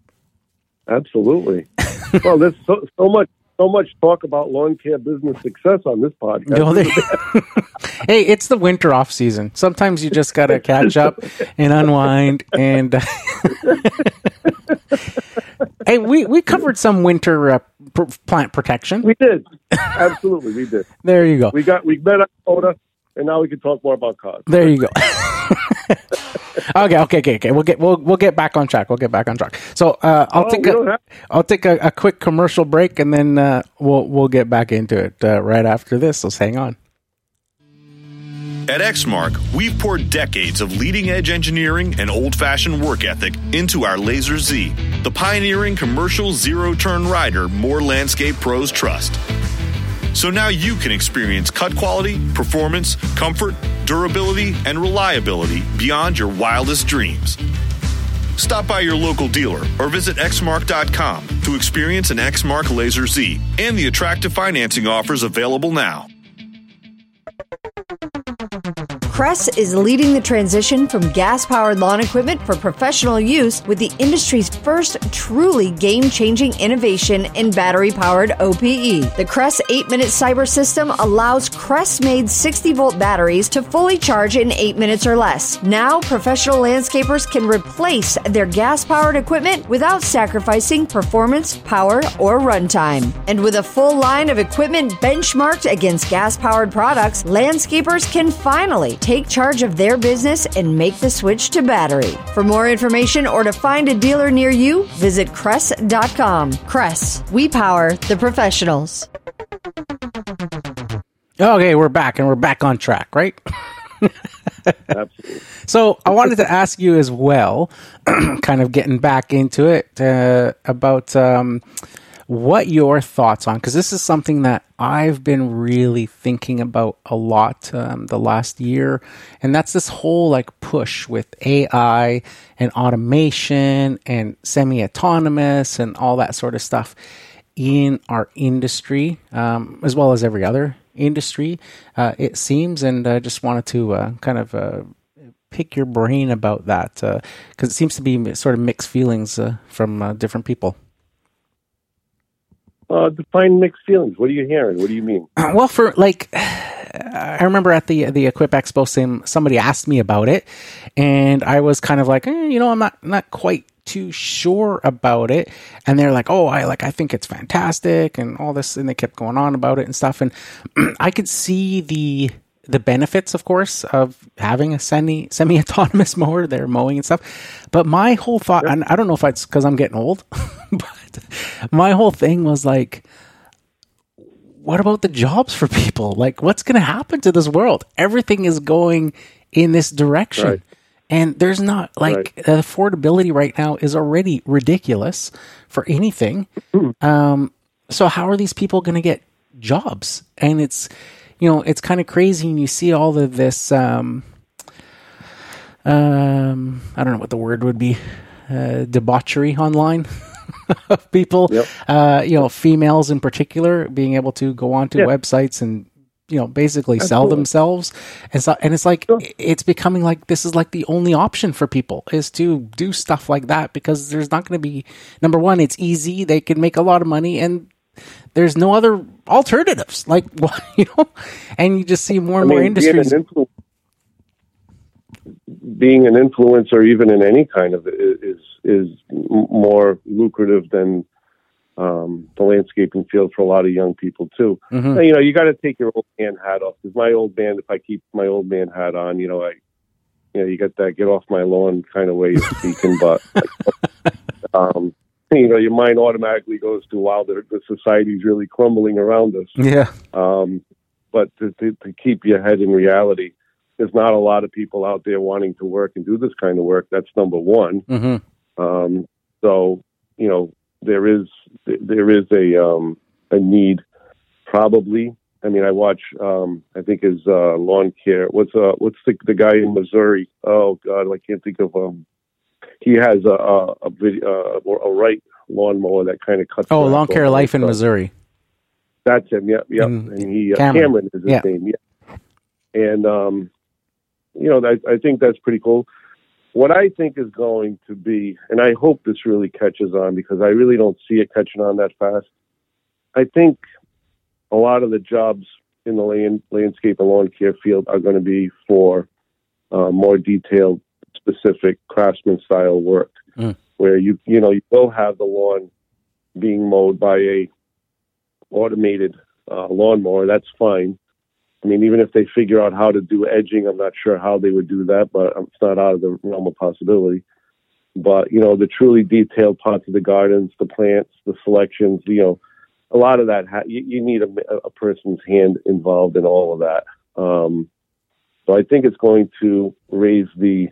Absolutely. Well, there's so, so much. So much talk about lawn care business success on this podcast. No, hey, it's the winter off season. Sometimes you just got to catch up and unwind. And hey, we, we covered some winter uh, pr- plant protection. We did. Absolutely, we did. There you go. We got we met up quota, and now we can talk more about cars. There you go. Okay, okay, okay, okay. We'll get we'll we'll get back on track. We'll get back on track. So uh, I'll oh, take a have- I'll take a, a quick commercial break, and then uh, we'll we'll get back into it uh, right after this. So hang on. At Exmark, we've poured decades of leading-edge engineering and old-fashioned work ethic into our Laser Z, the pioneering commercial zero-turn rider more landscape pros trust. So now you can experience cut quality, performance, comfort, durability, and reliability beyond your wildest dreams. Stop by your local dealer or visit exmark dot com to experience an Exmark Laser Z and the attractive financing offers available now. Cress is leading the transition from gas-powered lawn equipment for professional use with the industry's first truly game-changing innovation in battery-powered O P E. The Cress eight-minute Cyber System allows Cress-made sixty-volt batteries to fully charge in eight minutes or less. Now, professional landscapers can replace their gas-powered equipment without sacrificing performance, power, or runtime. And with a full line of equipment benchmarked against gas-powered products, landscapers can finally take charge of their business and make the switch to battery. For more information or to find a dealer near you, visit cress dot com. Cress, we power the professionals. Okay, we're back, and we're back on track, right? Absolutely. So I wanted to ask you as well, kind of getting back into it, uh, about um, what your thoughts on, because this is something that I've been really thinking about a lot um, the last year, and that's this whole like push with A I and automation and semi-autonomous and all that sort of stuff in our industry, um, as well as every other industry, uh, it seems, and I just wanted to uh, kind of uh, pick your brain about that, because uh, it seems to be sort of mixed feelings uh, from uh, different people. Uh, define mixed feelings. What are you hearing? What do you mean? Uh, well, for like, I remember at the the Equip Expo, some somebody asked me about it, and I was kind of like, eh, you know, I'm not not quite too sure about it. And they're like, oh, I like I think it's fantastic and all this, and they kept going on about it and stuff. And I could see the the benefits, of course, of having a semi semi autonomous mower there mowing and stuff. But my whole thought, and I don't know if it's because I'm getting old, but my whole thing was like, what about the jobs for people? Like, what's going to happen to this world? Everything is going in this direction. Right. And there's not, like, right. the affordability right now is already ridiculous for anything. Mm-hmm. Um, so how are these people going to get jobs? And it's, you know, it's kind of crazy. And you see all of this, um, um, I don't know what the word would be, uh, debauchery online. Of people, yep. uh, you know, females in particular, being able to go onto yeah. websites and, you know, basically Absolutely. sell themselves. And so, and it's like, sure. it's becoming like, this is like the only option for people is to do stuff like that, because there's not going to be, number one, it's easy. They can make a lot of money, and there's no other alternatives. Like, you know, and you just see more and I mean, more industries. Being an, influ- being an influencer, even in any kind of, is, is more lucrative than um, the landscaping field for a lot of young people too. Mm-hmm. And, you know, you got to take your old man hat off. Because my old man, if I keep my old man hat on, you know, I, you know, you got that get off my lawn kind of way of speaking. But um, you know, your mind automatically goes to, wow, the, the society's really crumbling around us. Yeah. Um, but to, to, to keep your head in reality, there's not a lot of people out there wanting to work and do this kind of work. That's number one. Mm-hmm. Um, so, you know, there is, there is a, um, a need probably. I mean, I watch, um, I think his, uh, lawn care. What's, uh, what's the, the guy in Missouri? Oh God, I can't think of, um, he has a, a, a video, uh, a right lawnmower that kind of cuts. Oh, Lawn Care Life in Missouri. That's him. Yep. Yep. In, and he, uh, Cameron. Cameron is his yeah. name. Yeah. And, um, you know, I, I think that's pretty cool. What I think is going to be, and I hope this really catches on, because I really don't see it catching on that fast. I think a lot of the jobs in the land, landscape and lawn care field are going to be for uh, more detailed, specific craftsman style work, mm. where you you know you will have the lawn being mowed by a automated uh, lawnmower. That's fine. I mean, even if they figure out how to do edging, I'm not sure how they would do that, but it's not out of the realm of possibility. But, you know, the truly detailed parts of the gardens, the plants, the selections, you know, a lot of that, ha- you, you need a, a person's hand involved in all of that. Um, so I think it's going to raise the,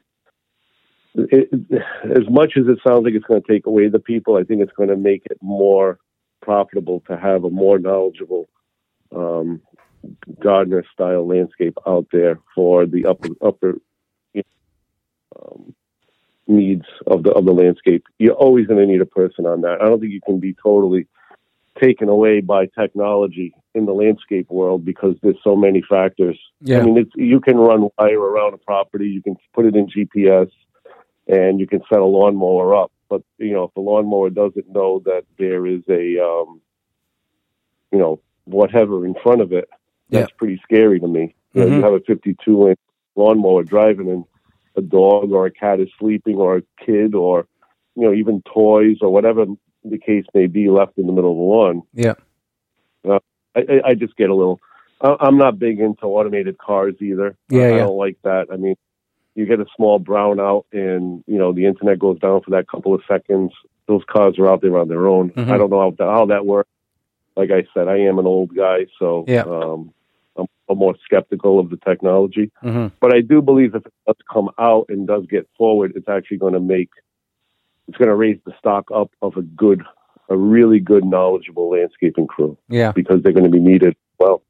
it, as much as it sounds like it's going to take away the people, I think it's going to make it more profitable to have a more knowledgeable um gardener style landscape out there for the upper upper you know, um, needs of the of the landscape. You're always going to need a person on that. I don't think you can be totally taken away by technology in the landscape world, because there's so many factors. Yeah. I mean, it's, you can run wire around a property, you can put it in G P S, and you can set a lawnmower up. But you know, if the lawnmower doesn't know that there is a um, you know whatever in front of it, that's yeah. pretty scary to me. You mm-hmm. know, you have a fifty-two inch lawnmower driving, and a dog or a cat is sleeping, or a kid, or, you know, even toys or whatever the case may be left in the middle of the lawn. Yeah. Uh, I, I just get a little, I'm not big into automated cars either. Yeah, I yeah. don't like that. I mean, you get a small brownout and, you know, the internet goes down for that couple of seconds. Those cars are out there on their own. Mm-hmm. I don't know how, how that works. Like I said, I am an old guy, so yeah. um, I'm, I'm more skeptical of the technology. Mm-hmm. But I do believe if it does come out and does get forward, it's actually going to make, it's going to raise the stock up of a good, a really good, knowledgeable landscaping crew. Yeah. Because they're going to be needed well.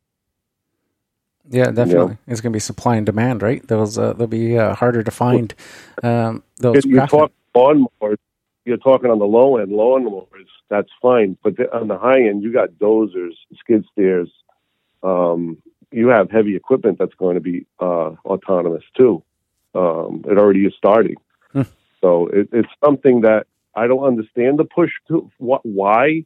Yeah, definitely. You know? It's going to be supply and demand, right? Those uh, they'll be uh, harder to find. Um, those you talk lawnmowers. You're talking on the low end lawnmowers. That's fine, but the, on the high end, you got dozers, skid steers, um, you have heavy equipment that's going to be uh, autonomous too. Um, it already is starting. Hmm. So it, it's something that I don't understand the push to what, why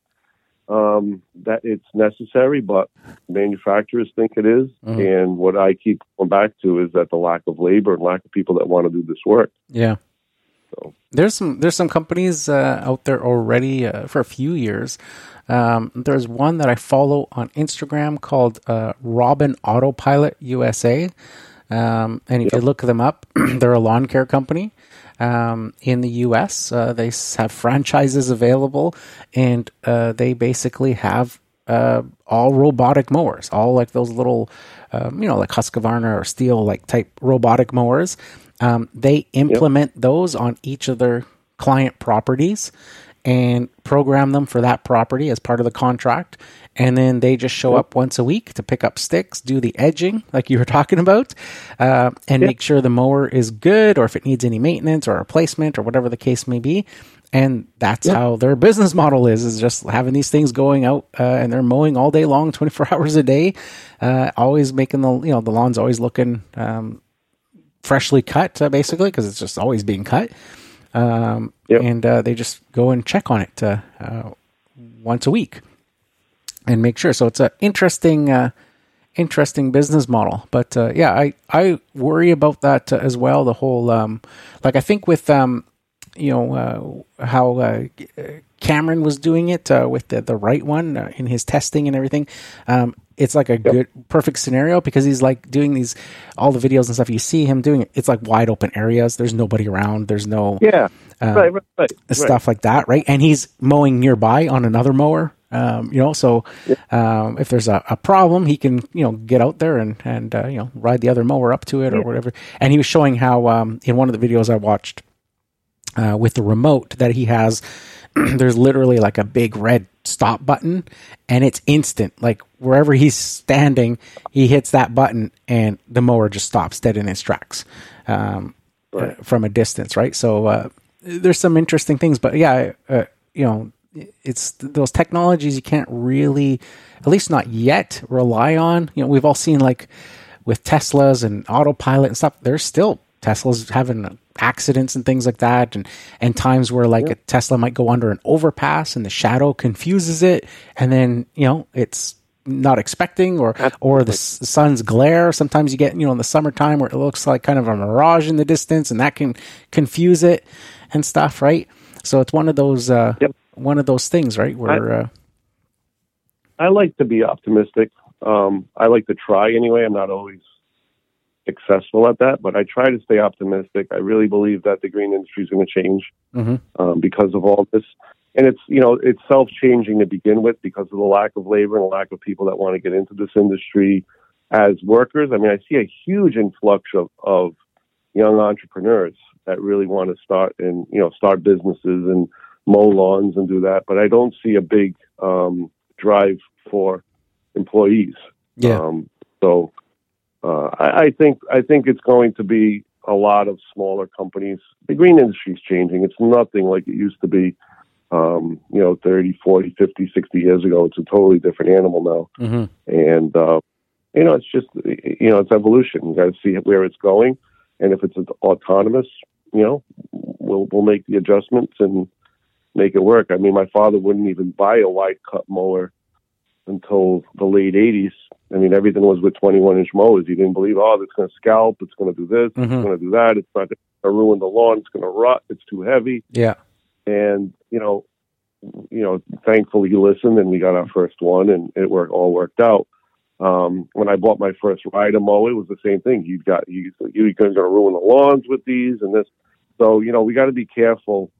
um, that it's necessary, but manufacturers think it is. Mm-hmm. And what I keep going back to is that the lack of labor and lack of people that want to do this work. Yeah. So there's some there's some companies uh, out there already uh, for a few years. Um, there's one that I follow on Instagram called uh, Robin Autopilot U S A. Um, and if yep. you look them up, they're a lawn care company um, in the U S. Uh, they have franchises available, and uh, they basically have uh, all robotic mowers, all like those little, um, you know, like Husqvarna or Steel like type robotic mowers. Um, they implement yep. those on each of their client properties and program them for that property as part of the contract. And then they just show yep. up once a week to pick up sticks, do the edging like you were talking about, uh, and yep. make sure the mower is good, or if it needs any maintenance or replacement or whatever the case may be. And that's yep. how their business model is, is just having these things going out uh, and they're mowing all day long, twenty-four hours a day, uh, always making the, you know, the lawn's always looking um, freshly cut, uh, basically, because it's just always being cut. Um, yep. And uh, they just go and check on it uh, uh, once a week and make sure. So it's an interesting, uh, interesting business model. But uh, yeah, I, I worry about that uh, as well. The whole, um, like I think with, um, you know, uh, how uh, Cameron was doing it uh, with the, the right one uh, in his testing and everything. Um, it's like a yep. good, perfect scenario because he's like doing these, all the videos and stuff you see him doing, it's like wide open areas. There's nobody around. There's no yeah, uh, right, right, right, stuff right. like that. Right. And he's mowing nearby on another mower. Um, you know, so yep. um, if there's a, a problem, he can, you know, get out there and, and uh, you know, ride the other mower up to it or yeah. whatever. And he was showing how um, in one of the videos I watched uh, with the remote that he has, there's literally like a big red stop button and it's instant. Like wherever he's standing, he hits that button and the mower just stops dead in its tracks um, right. uh, from a distance. Right. So uh, there's some interesting things, but yeah, uh, you know, it's those technologies you can't really, at least not yet, rely on. You know, we've all seen like with Teslas and autopilot and stuff, there's still Teslas having accidents and things like that, and and times where like yeah. a Tesla might go under an overpass and the shadow confuses it, and then you know it's not expecting, or or the sun's glare. Sometimes you get, you know, in the summertime where it looks like kind of a mirage in the distance, and that can confuse it and stuff, right? So it's one of those uh, yep. one of those things, right? Where I, uh, I like to be optimistic. Um, I like to try anyway. I'm not always successful at that, but I try to stay optimistic. I really believe that the green industry is going to change mm-hmm. um, because of all this. And it's, you know, it's self-changing to begin with because of the lack of labor and the lack of people that want to get into this industry as workers. I mean, I see a huge influx of, of young entrepreneurs that really want to start and, you know, start businesses and mow lawns and do that. But I don't see a big um, drive for employees. Yeah. Um, so uh, I, I think I think it's going to be a lot of smaller companies. The green industry is changing. It's nothing like it used to be, um, you know, thirty, forty, fifty, sixty years ago. It's a totally different animal now. Mm-hmm. And, uh, you know, it's just, you know, it's evolution. You got to see where it's going. And if it's autonomous, you know, we'll we'll make the adjustments and make it work. I mean, my father wouldn't even buy a wide cut mower until the late eighties. I mean, everything was with twenty-one inch mowers. He didn't believe, oh, it's going to scalp, it's going to do this, mm-hmm. it's going to do that, it's not going to ruin the lawn, it's going to rot, it's too heavy. Yeah. And, you know, you know, thankfully he listened and we got our first one and it worked, all worked out. Um, when I bought my first rider mower, it was the same thing. You got, you, you're going to ruin the lawns with these and this. So, you know, we got to be careful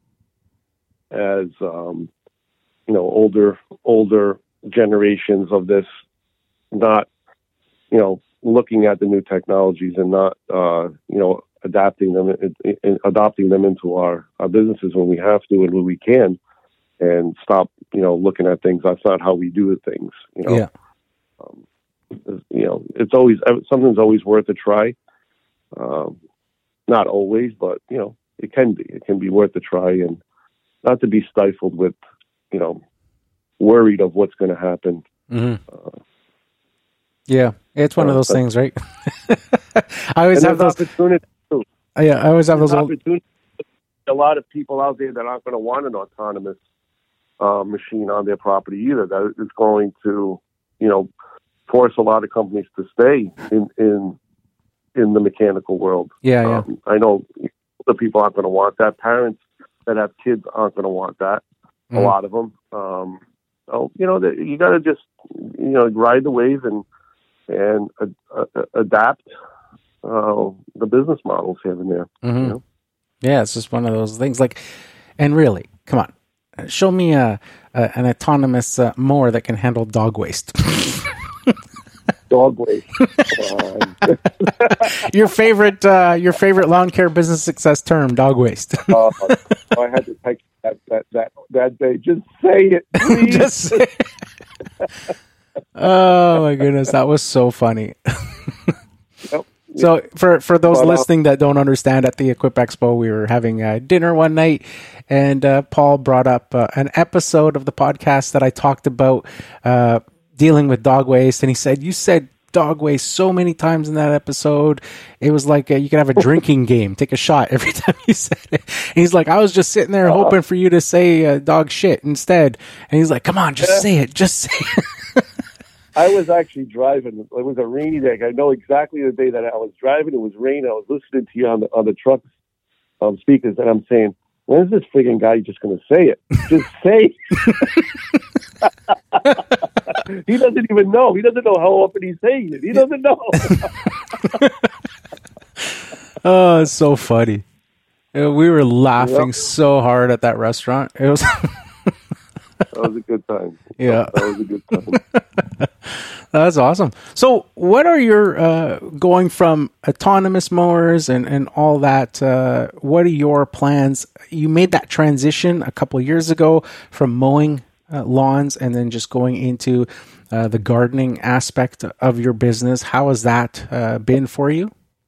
as, um, you know, older, older generations of this, not, you know, looking at the new technologies and not, uh, you know, adapting them and, and adopting them into our, our businesses when we have to and when we can, and stop, you know, looking at things. That's not how we do things, you know. Yeah. Um, you know, it's always, something's always worth a try. Um, not always, but, you know, it can be. It can be worth a try, and not to be stifled with, you know, worried of what's going to happen. Mm-hmm. Uh, Yeah, it's one of those things, right? I always and have those. Opportunity too. Yeah, I always have those. Old... A lot of people out there that aren't going to want an autonomous uh, machine on their property either. That is going to, you know, force a lot of companies to stay in in, in the mechanical world. Yeah, yeah. Um, I know the people aren't going to want that. Parents that have kids aren't going to want that. Mm. A lot of them. Um, so you know, the, you got to just you know ride the wave and and uh, uh, adapt uh, the business models here and there. Mm-hmm. You know? Yeah, it's just one of those things. Like, and really, come on, show me a, a an autonomous uh, mower that can handle dog waste. Dog waste. your favorite, uh, your favorite lawn care business success term, dog waste. uh, I had to text that that that that day. Just say it, please. Just say it. Oh my goodness, that was so funny. Yep. So for, for those but, uh, listening that don't understand, at the Equip Expo, we were having uh, dinner one night, and uh, Paul brought up uh, an episode of the podcast that I talked about uh, dealing with dog waste, and he said, "You said dog waste so many times in that episode. It was like uh, you could have a drinking game, take a shot every time you said it." And he's like, "I was just sitting there uh, hoping for you to say uh, dog shit instead." And he's like, "Come on, just say it, just say it." I was actually driving. It was a rainy day. I know exactly the day that I was driving. It was raining. I was listening to you on the on the truck um, speakers, and I'm saying, "When is this friggin' guy just going to say it? Just say it." He doesn't even know. He doesn't know how often he's saying it. He doesn't know. Oh, it's so funny. We were laughing Yep. so hard at that restaurant. It was. That was a good time. Yeah. That was a good time. That's awesome. So what are your, uh, going from autonomous mowers and, and all that, uh, what are your plans? You made that transition a couple of years ago from mowing uh, lawns and then just going into uh, the gardening aspect of your business. How has that uh, been for you?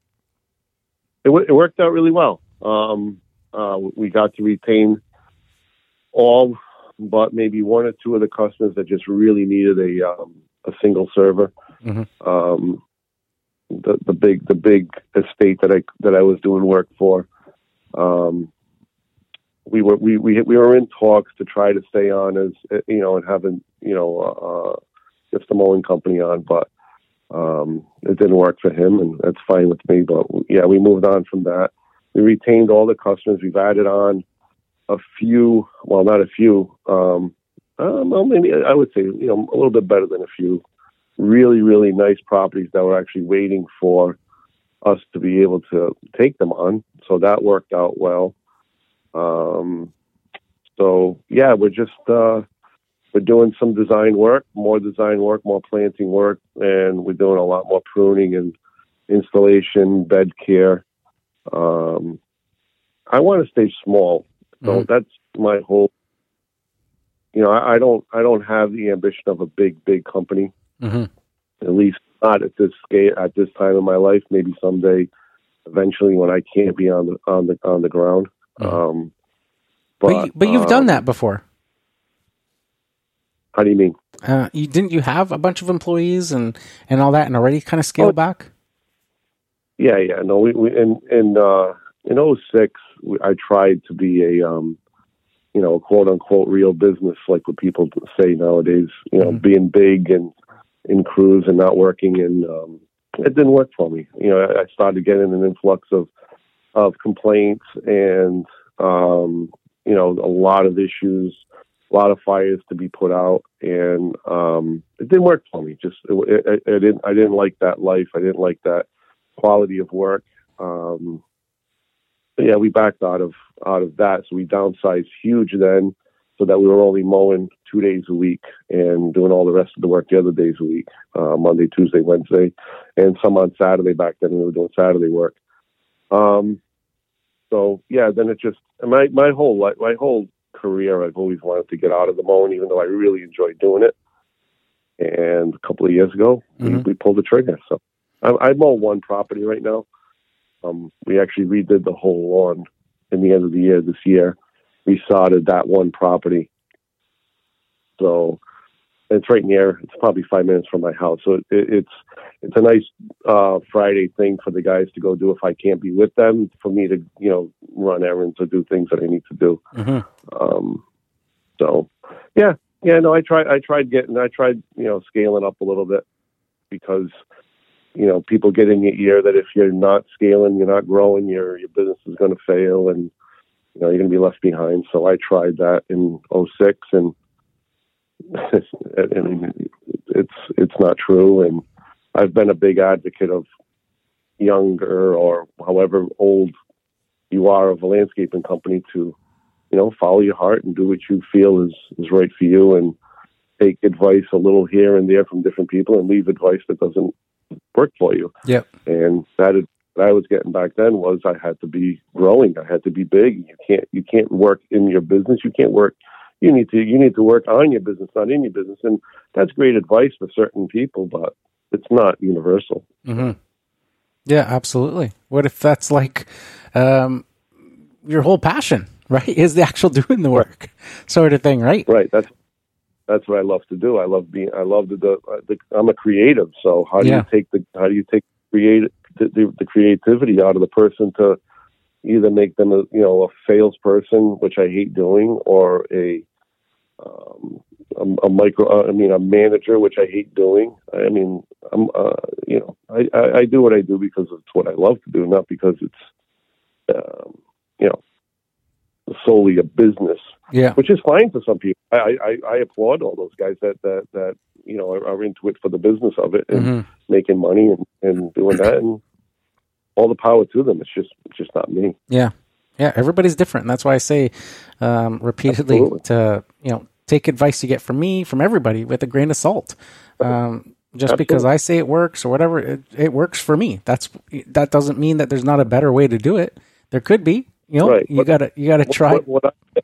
It, w- it worked out really well. Um, uh, we got to retain all but maybe one or two of the customers that just really needed a um, a single server. Mm-hmm. Um, the the big the big estate that I that I was doing work for. Um, we were we, we we were in talks to try to stay on as you know and having you know uh, just the mowing company on, but um, it didn't work for him, and that's fine with me. But yeah, we moved on from that. We retained all the customers. We've added on a few, well, not a few, um, um, well, maybe I would say, you know, a little bit better than a few really, really nice properties that were actually waiting for us to be able to take them on. So that worked out well. Um, so yeah, we're just, uh, we're doing some design work, more design work, more planting work, and we're doing a lot more pruning and installation, bed care. Um, I want to stay small. So mm-hmm. that's my whole, you know, I, I don't, I don't have the ambition of a big, big company, mm-hmm. at least not at this scale, at this time in my life, maybe someday, eventually when I can't be on the, on the, on the ground. Mm-hmm. Um, but, but, you, but you've um, done that before. How do you mean? Uh, you didn't you have a bunch of employees and, and all that and already kind of scaled oh, back? Yeah, yeah. No, we, we in, in, uh, in oh six, we, I tried to be a, um, you know, quote unquote real business, like what people say nowadays, you know, mm-hmm. being big and in crews and not working. And, um, it didn't work for me. You know, I, I started getting an influx of, of complaints and, um, you know, a lot of issues, a lot of fires to be put out. And, um, it didn't work for me. Just, it, it, it didn't, I didn't like that life. I didn't like that quality of work. Um, yeah, we backed out of out of that, so we downsized huge then, so that we were only mowing two days a week and doing all the rest of the work the other days a week, uh, Monday, Tuesday, Wednesday, and some on Saturday. Back then, we were doing Saturday work. Um, so yeah, then it just my my whole life, my whole career, I've always wanted to get out of the mowing, even though I really enjoyed doing it. And a couple of years ago, mm-hmm. we, we pulled the trigger. So I, I mow one property right now. Um, we actually redid the whole lawn in the end of the year this year. We sodded that one property. So it's right near. It's probably five minutes from my house, so it, it's it's a nice uh, Friday thing for the guys to go do if I can't be with them. For me to you know run errands or do things that I need to do. Mm-hmm. Um, so yeah, yeah. No, I tried. I tried getting. I tried you know scaling up a little bit because you know people get in your ear that if you're not scaling, you're not growing, your your business is going to fail and. You know, you're going to be left behind. So I tried that in oh six, and I mean, it's it's not true. And I've been a big advocate of younger or however old you are of a landscaping company to, you know, follow your heart and do what you feel is, is right for you, and take advice a little here and there from different people, and leave advice that doesn't work for you. Yep. And that is. What I was getting back then was I had to be growing. I had to be big. You can't you can't work in your business. You can't work. You need to you need to work on your business, not in your business. And that's great advice for certain people, but it's not universal. Mm-hmm. Yeah, absolutely. What if that's like um, your whole passion, right? Is the actual doing the work sort of thing, right? Right. That's that's what I love to do. I love being. I love the. the, the I'm a creative. So how do yeah. you take the how do you take creative The, the, the creativity out of the person to either make them a you know a salesperson, which I hate doing, or a um, a, a micro uh, I mean a manager, which I hate doing. I mean I'm uh, you know I, I, I do what I do because it's what I love to do, not because it's um, you know solely a business. Yeah, which is fine for some people. I, I, I applaud all those guys that that that you know are, are into it for the business of it and mm-hmm. making money and, and doing that, and all the power to them. It's just it's just not me. Yeah, yeah. Everybody's different, and that's why I say um, repeatedly Absolutely. to you know take advice you get from me, from everybody, with a grain of salt. Um, just Absolutely. Because I say it works or whatever, it, it works for me. That's that doesn't mean that there's not a better way to do it. There could be. You know, right. you But, gotta you gotta try. What, what, I,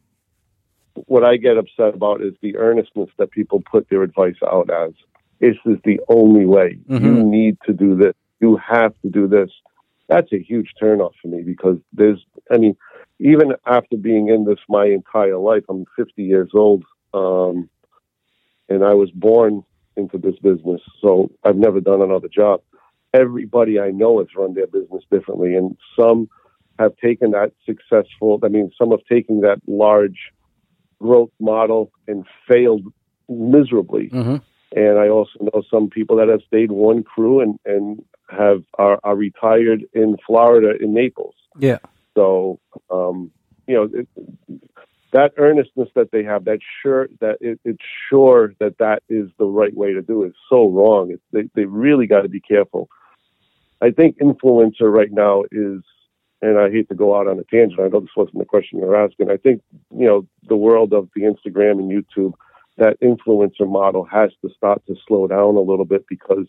what I get upset about is the earnestness that people put their advice out as. This is the only way. Mm-hmm. You need to do this. You have to do this. That's a huge turnoff for me because there's, I mean, even after being in this my entire life, I'm fifty years old, um, and I was born into this business, so I've never done another job. Everybody I know has run their business differently, and some have taken that successful, I mean, some have taken that large growth model and failed miserably. Mm-hmm. And I also know some people that have stayed one crew and, and have are, are retired in Florida, in Naples. Yeah. So, um, you know, it, that earnestness that they have, that sure that it, it's sure that that is the right way to do it, is so wrong. It's, they they really got to be careful. I think influencer right now is, and I hate to go out on a tangent. I know this wasn't the question you're asking. I think, you know, the world of the Instagram and YouTube, that influencer model has to start to slow down a little bit because,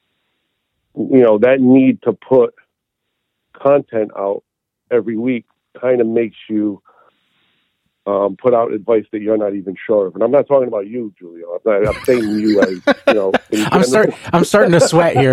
you know, that need to put content out every week kind of makes you um, put out advice that you're not even sure of. And I'm not talking about you, Julio. I'm, not, I'm saying you as, you know. I'm, start, I'm starting to sweat here.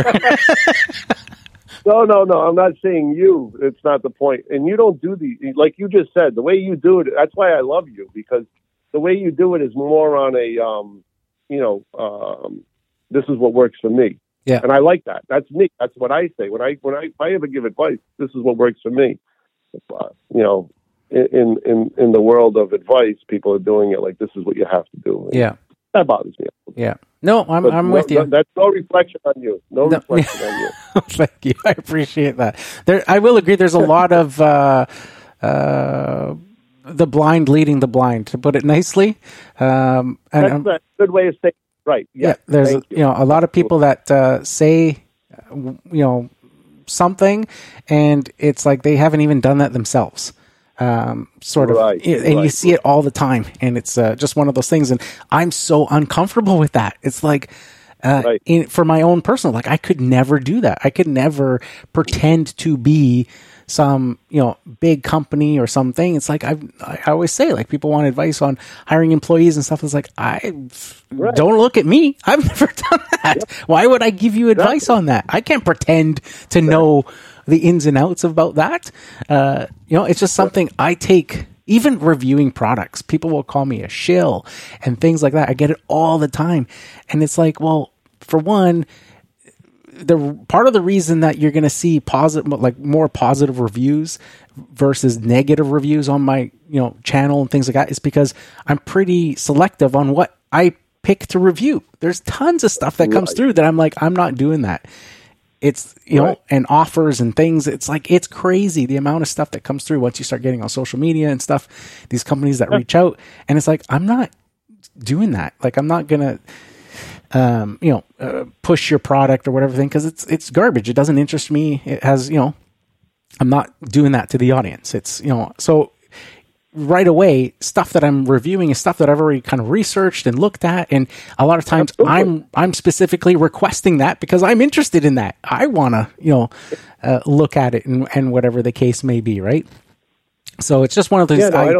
No, no, no. I'm not saying you. It's not the point. And you don't do the, like you just said, the way you do it, that's why I love you, because the way you do it is more on a, um, you know, um, this is what works for me. Yeah. And I like that. That's me. That's what I say. When I, when I, if I ever give advice, this is what works for me. Uh, you know, in, in, in the world of advice, people are doing it like, this is what you have to do. And yeah. That bothers me. Yeah. No, I'm but I'm no, with you. No, that's no reflection on you. No, no. reflection on you. Thank you. I appreciate that. There, I will agree. There's a lot of uh, uh, the blind leading the blind, to put it nicely. Um, and, that's a good way of saying it. Right. Yeah. yeah there's you. you know a lot of people that uh, say you know something, and it's like they haven't even done that themselves. Um, sort of, right, and right. you see it all the time, and it's uh, just one of those things. And I'm so uncomfortable with that. It's like, uh, right. in, for my own personal, like I could never do that. I could never pretend to be some, you know, big company or something. It's like I've, I always say, like people want advice on hiring employees and stuff. It's like I right. don't look at me. I've never done that. Yep. Why would I give you advice exactly. on that? I can't pretend to know the ins and outs about that. Uh, you know, it's just something I take Even reviewing products, people will call me a shill and things like that. I get it all the time. And it's like, well, for one, the part of the reason that you're going to see positive, like more positive reviews versus negative reviews on my, you know, channel and things like that is because I'm pretty selective on what I pick to review. There's tons of stuff that comes right. through that I'm like, I'm not doing that. It's, you right. know, and offers and things. It's like, it's crazy the amount of stuff that comes through once you start getting on social media and stuff, these companies that yeah. reach out. And it's like, I'm not doing that. Like, I'm not going to, um, you know, uh, push your product or whatever thing. Cause it's, it's garbage. It doesn't interest me. It has, you know, I'm not doing that to the audience. It's, you know, so right away, stuff that I'm reviewing is stuff that I've already kind of researched and looked at. And a lot of times Absolutely. I'm, I'm specifically requesting that because I'm interested in that. I want to, you know, uh, look at it and, and whatever the case may be. Right. So it's just one of those. Yeah, no, I, I don't,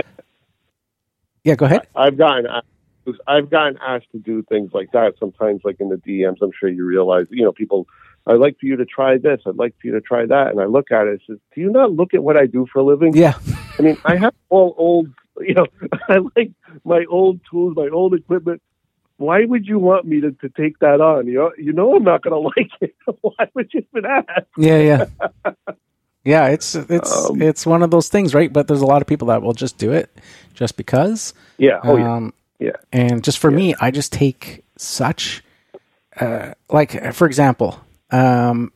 yeah, go ahead. I've gotten, I've gotten asked to do things like that sometimes, like in the D Ms. I'm sure you realize, you know, people, I'd like for you to try this. I'd like for you to try that. And I look at it and says, do you not look at what I do for a living? Yeah. I mean, I have all old, you know, I like my old tools, my old equipment. Why would you want me to, to take that on? You know, you know, I'm not going to like it. Why would you even ask? Yeah. Yeah. Yeah. It's, it's, um, it's one of those things, right? But there's a lot of people that will just do it just because. Yeah. Oh, yeah. Um, yeah. And just for yeah. me, I just take such, uh, like, for example, Um,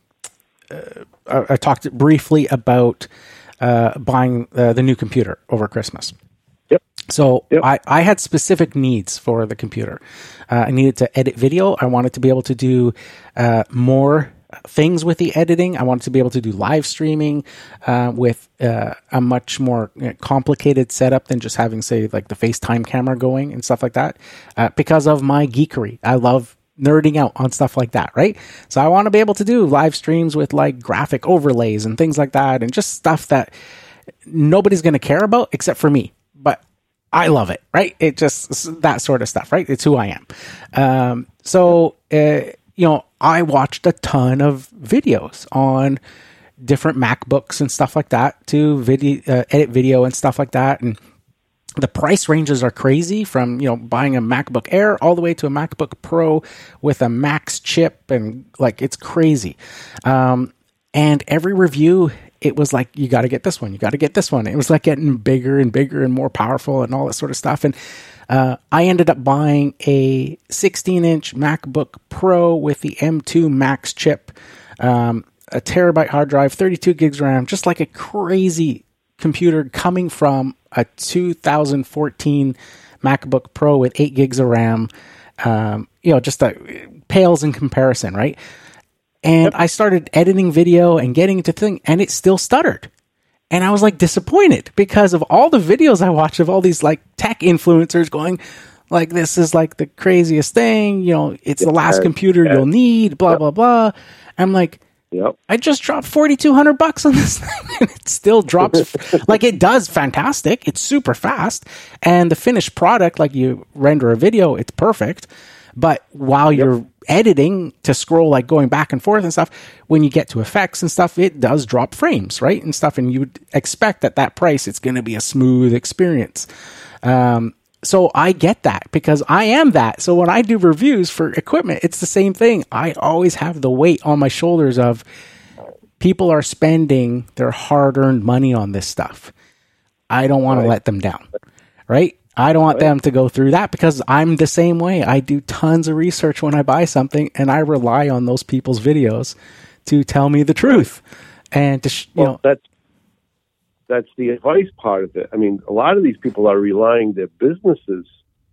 uh, I, I talked briefly about uh, buying uh, the new computer over Christmas. Yep. So yep. I, I had specific needs for the computer. Uh, I needed to edit video. I wanted to be able to do uh, more things with the editing. I wanted to be able to do live streaming uh, with uh, a much more you know, complicated setup than just having, say, like the FaceTime camera going and stuff like that. Uh, because of my geekery, I love nerding out on stuff like that, right? So I want to be able to do live streams with like graphic overlays and things like that, and just stuff that nobody's going to care about except for me. But I love it, right? It just that sort of stuff, right? It's who I am. Um, so uh, you know, I watched a ton of videos on different MacBooks and stuff like that to video uh, edit video and stuff like that, and the price ranges are crazy from, you know, buying a MacBook Air all the way to a MacBook Pro with a Max chip, and like, it's crazy. Um, and every review, it was like, you got to get this one. You got to get this one. It was like getting bigger and bigger and more powerful and all that sort of stuff. And, uh, I ended up buying a sixteen inch MacBook Pro with the M two Max chip, um, a terabyte hard drive, thirty-two gigs RAM, just like a crazy computer coming from a two thousand fourteen MacBook Pro with eight gigs of RAM. Um, you know, just a, pales in comparison, right? And yep. I started editing video and getting into thing, and it still stuttered. And I was like disappointed because of all the videos I watched of all these like tech influencers going like, this is like the craziest thing, you know, it's the last computer you'll need, blah, blah, blah. I'm like, Yep. I just dropped forty-two hundred bucks on this thing, and it still drops like it does fantastic. It's super fast, and the finished product, like you render a video, it's perfect. But while yep. you're editing to scroll, like going back and forth and stuff, when you get to effects and stuff, it does drop frames, right? And stuff. And you would expect at that price, it's going to be a smooth experience. Um, So I get that because I am that. So when I do reviews for equipment, it's the same thing. I always have the weight on my shoulders of people are spending their hard-earned money on this stuff. I don't want right. to let them down, right? I don't want right. them to go through that because I'm the same way. I do tons of research when I buy something, and I rely on those people's videos to tell me the truth. And to sh- you well, know, that's that's the advice part of it. I mean, a lot of these people are relying their businesses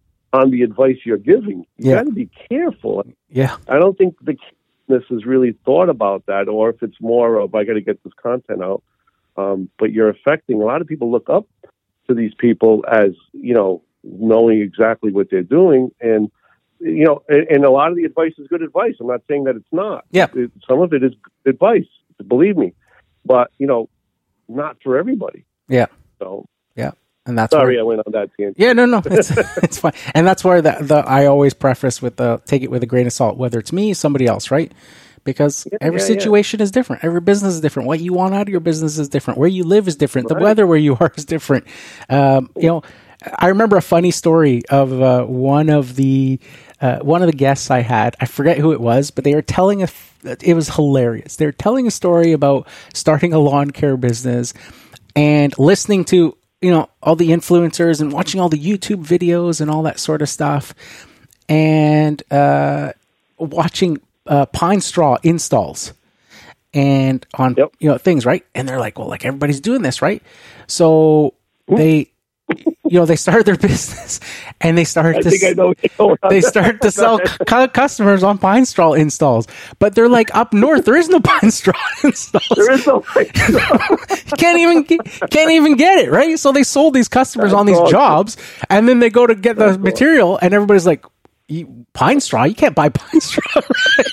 on the advice you're giving. You yeah. got to be careful. Yeah, I don't think the business has really thought about that, or if it's more of I got to get this content out. Um, but you're affecting a lot of people. Look up to these people as you know, knowing exactly what they're doing, and you know, and, and a lot of the advice is good advice. I'm not saying that it's not. Yeah, it, some of it is good advice. Believe me, but you know. Not for everybody. Yeah. So yeah, and that's sorry where, I went on that tangent. Yeah, no, no, it's it's fine, and that's where the the I always preface with the take it with a grain of salt, whether it's me, somebody else, right? because Yeah, every yeah, situation is different. Every business is different. What you want out of your business is different. Where you live is different. Right. The weather where you are is different. Um, you know, I remember a funny story of uh, one of the uh, one of the guests I had. I forget who it was, but they were telling a. It was hilarious. They were telling a story about starting a lawn care business and listening to, you know, all the influencers and watching all the YouTube videos and all that sort of stuff, and uh, watching uh, pine straw installs and on Yep. you know things, right? And they're like, well, like everybody's doing this, right? So they, you know, they started their business and they started I to think I know. they start to sell cu- customers on pine straw installs, but they're like, up north there is no pine straw installs. There is no. can't even get, can't even get it, right? So they sold these customers That's on these awesome. jobs, and then they go to get the That's material, and everybody's like, you, pine straw? You can't buy pine straw, right?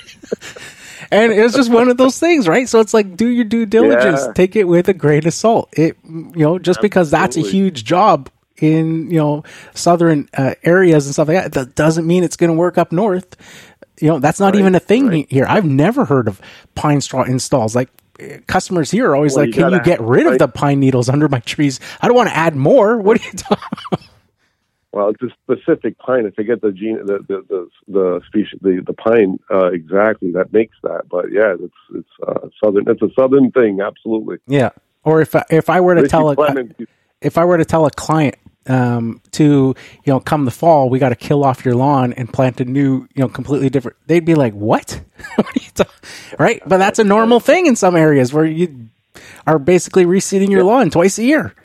And it was just one of those things, right? So it's like, do your due diligence, Yeah. take it with a grain of salt. It, you know, just because that's a Absolutely. huge job in, you know, southern uh, areas and stuff like that, that doesn't mean it's going to work up north. You know, that's not Right, even a thing right. here. I've never heard of pine straw installs. Like, eh, customers here are always Well, like, you can you gotta get have- rid of right. the pine needles under my trees? I don't want to add more. What are you talking about? Well, it's a specific pine. I forget the gene, the the the, the species, the the pine uh, exactly that makes that. But yeah, it's it's uh, southern. It's a southern thing, absolutely. Yeah. Or if I, if I were to Richie tell a, Clement, if I were to tell a client um, to, you know, come the fall, we got to kill off your lawn and plant a new, you know, completely different, they'd be like, what? What are you talking? Right? But that's a normal thing in some areas where you are basically reseeding your lawn twice a year.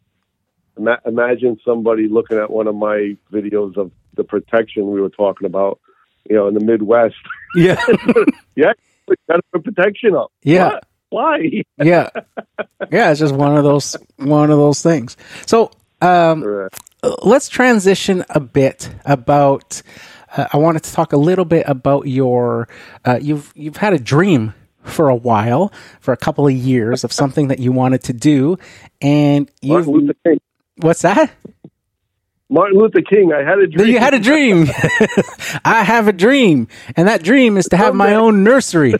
ima- imagine somebody looking at one of my videos of the protection we were talking about. You know, in the Midwest. Yeah. Yeah, got to put protection up. Yeah. What? Why? Yeah. Yeah. It's just one of those, one of those things. So, um, Correct. let's transition a bit about, uh, I wanted to talk a little bit about your, uh, you've, you've had a dream for a while, for a couple of years of something that you wanted to do. And you, Martin Luther King. what's that? Martin Luther King. I had a dream. You had a dream. I have a dream. And that dream is to have my own nursery.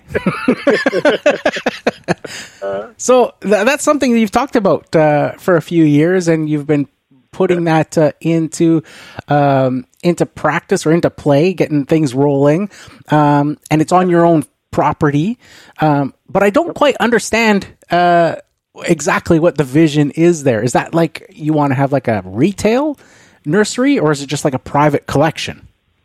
So th- that's something that you've talked about uh, for a few years, and you've been putting that uh, into um, into practice or into play, getting things rolling. Um, and it's on your own property. Um, but I don't quite understand uh, exactly what the vision is there. Is that like you want to have like a retail nursery, or is it just like a private collection?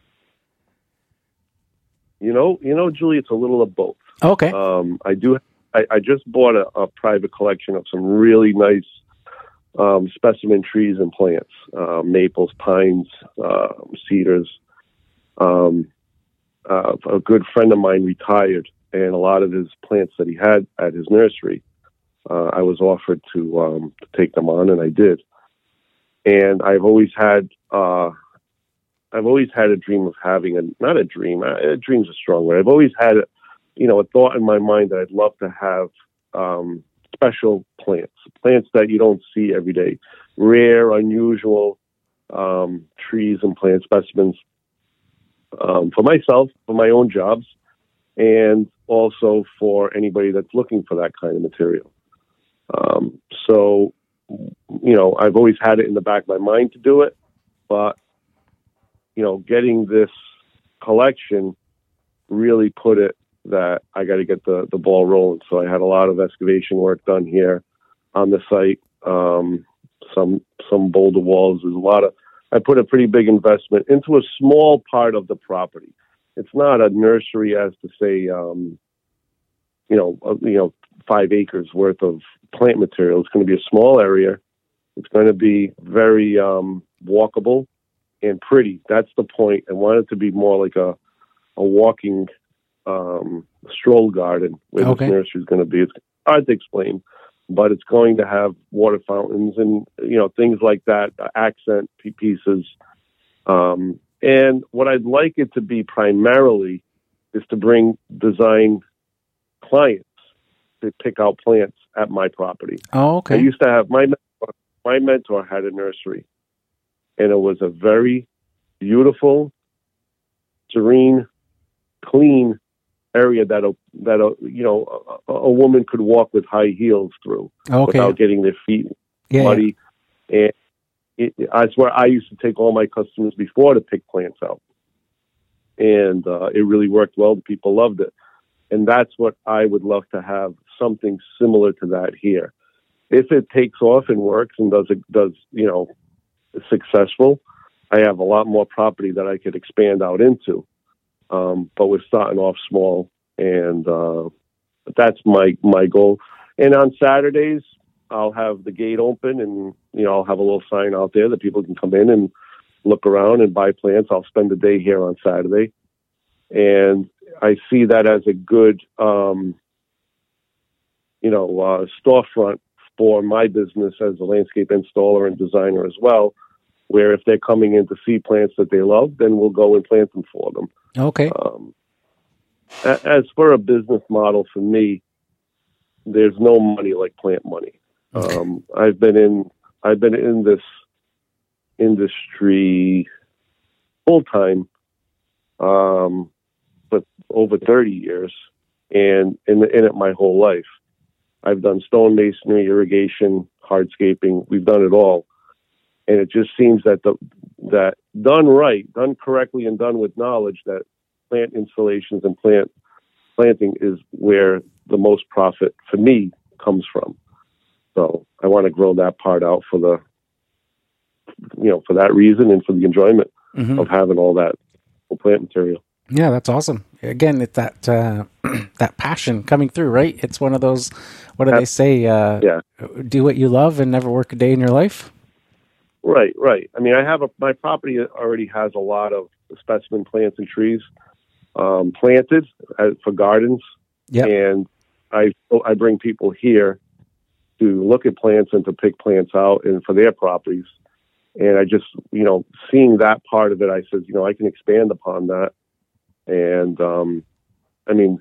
You know, you know, Julie, it's a little of both. Okay. Um, I do. I, I just bought a, a private collection of some really nice um, specimen trees and plants: uh, maples, pines, uh, cedars. Um, uh, a good friend of mine retired, and a lot of his plants that he had at his nursery, uh, I was offered to, um, to take them on, and I did. And I've always had, uh, I've always had a dream of having a, not a dream, a dream's a strong word. I've always had, a, you know, a thought in my mind that I'd love to have um, special plants, plants that you don't see every day, rare, unusual um, trees and plant specimens um, for myself, for my own jobs, and also for anybody that's looking for that kind of material. Um, so, you know, I've always had it in the back of my mind to do it, but, you know, getting this collection really put it that I got to get the, the ball rolling. So I had a lot of excavation work done here on the site. Um, some, some boulder walls. There's a lot of, I put a pretty big investment into a small part of the property. It's not a nursery as to say, um, you know, uh, you know, five acres worth of plant material. It's going to be a small area. It's going to be very um, walkable and pretty. That's the point. I want it to be more like a a walking um, stroll garden where Okay. this nursery is going to be. It's hard to explain, but it's going to have water fountains and, you know, things like that, uh, accent p- pieces. Um, and what I'd like it to be primarily is to bring design clients to pick out plants at my property. Oh, I okay. used to have my mentor, my mentor had a nursery, and it was a very beautiful, serene, clean area that a, that a, you know a, a woman could walk with high heels through okay. without getting their feet yeah, muddy. Yeah. And it, that's where I used to take all my customers before to pick plants out, and uh, it really worked well. The people loved it, and that's what I would love to have, something similar to that here. If it takes off and works and does it does you know is successful, I have a lot more property that I could expand out into. Um, but we're starting off small, and uh, that's my my goal. And on Saturdays, I'll have the gate open, and you know I'll have a little sign out there that people can come in and look around and buy plants. I'll spend the day here on Saturday, and I see that as a good, um, you know, uh, storefront for my business as a landscape installer and designer as well. Where if they're coming in to see plants that they love, then we'll go and plant them for them. Okay. Um, as for a business model, for me, there's no money like plant money. Um, I've been in I've been in this industry full time um, for over thirty years, and in, in it my whole life. I've done stonemasonry, irrigation, hardscaping. We've done it all. And it just seems that the that done right, done correctly, and done with knowledge, that plant installations and plant planting is where the most profit for me comes from. So I want to grow that part out for the, you know, for that reason and for the enjoyment mm-hmm. of having all that plant material. Yeah, that's awesome. Again, it's that uh, that passion coming through, right? It's one of those. What do that's, they say? Uh, yeah. Do what you love and never work a day in your life. Right, right. I mean, I have a, my property already has a lot of specimen plants and trees um, planted uh, for gardens. Yep. And I I bring people here to look at plants and to pick plants out and for their properties. And I just, you know, seeing that part of it, I said, you know, I can expand upon that. And, um, I mean,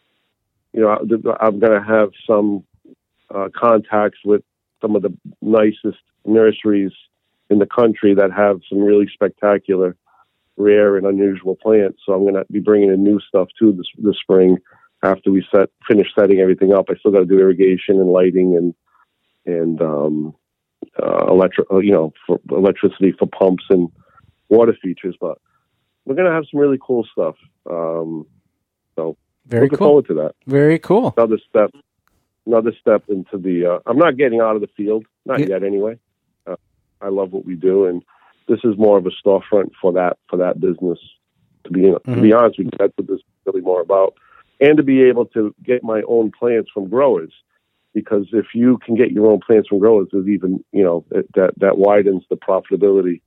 you know, I'm going to have some uh, contacts with some of the nicest nurseries in the country that have some really spectacular, rare and unusual plants. So I'm going to be bringing in new stuff too this this spring after we set finish setting everything up. I still got to do irrigation and lighting and and um, uh, electric, you know, for electricity for pumps and water features. But we're going to have some really cool stuff. Um, so very looking cool. forward to that. Very cool. Another step. Another step into the. Uh, I'm not getting out of the field, not yeah. yet anyway. I love what we do, and this is more of a storefront for that for that business. To be mm-hmm. to be honest with you, that's what this is really more about, and to be able to get my own plants from growers, because if you can get your own plants from growers, there's even you know it, that that widens the profitability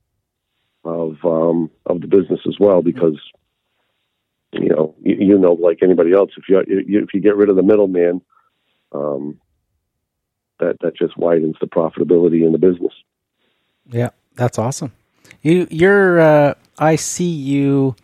of um, of the business as well. Because you know you, you know like anybody else, if you if you get rid of the middleman, um, that that just widens the profitability in the business. Yeah, that's awesome. You, you're, uh, I see you,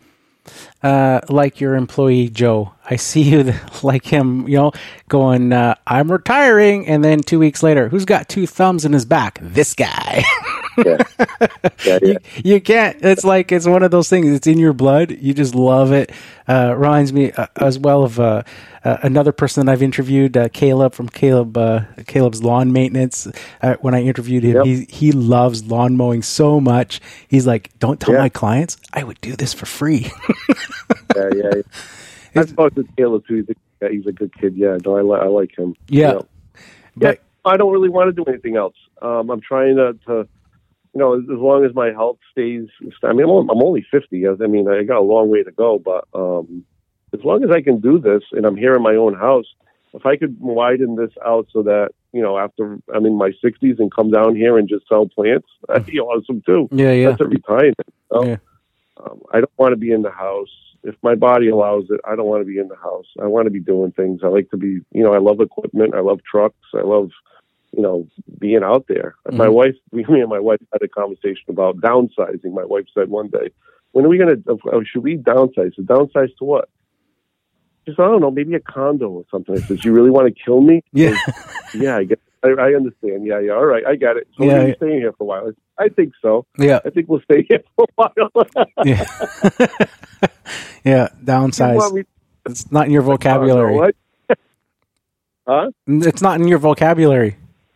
uh, like your employee, Joe. I see you like him, you know, going, uh, I'm retiring. And then two weeks later, who's got two thumbs in his back? This guy. yeah. Yeah, yeah. You, you can't, it's like, it's one of those things. It's in your blood. You just love it. Uh, reminds me uh, as well of, uh, uh, another person that I've interviewed, uh, Caleb from Caleb, uh, Caleb's Lawn Maintenance. Uh, when I interviewed him, yep. he, he loves lawn mowing so much. He's like, don't tell yeah. my clients I would do this for free. yeah, yeah. yeah. I spoke to Caleb too. He's a, he's a good kid. Yeah, no, I, li- I like him. Yeah. You know. But, yeah, I don't really want to do anything else. Um, I'm trying to, to, you know, as, as long as my health stays. I mean, I'm only, I'm only fifty. I mean, I got a long way to go, but um, as long as I can do this and I'm here in my own house, if I could widen this out so that, you know, after I'm in my sixties and come down here and just sell plants, that'd be awesome too. Yeah, yeah. That's a retirement. So, yeah. um, I don't want to be in the house. If my body allows it, I don't want to be in the house. I want to be doing things. I like to be, you know, I love equipment. I love trucks. I love, you know, being out there. Mm-hmm. My wife, me and my wife had a conversation about downsizing. My wife said one day, when are we going to, oh, should we downsize? So downsize to what? She said, I don't know, maybe a condo or something. I said, you really want to kill me? Yeah. Said, yeah, I get I, I understand. Yeah, yeah. All right. I got it. So yeah, we're yeah. staying here for a while. I, said, I think so. Yeah. I think we'll stay here for a while. yeah. yeah. Downsize. You want me, It's not in your vocabulary. Uh, what? Huh? It's not in your vocabulary.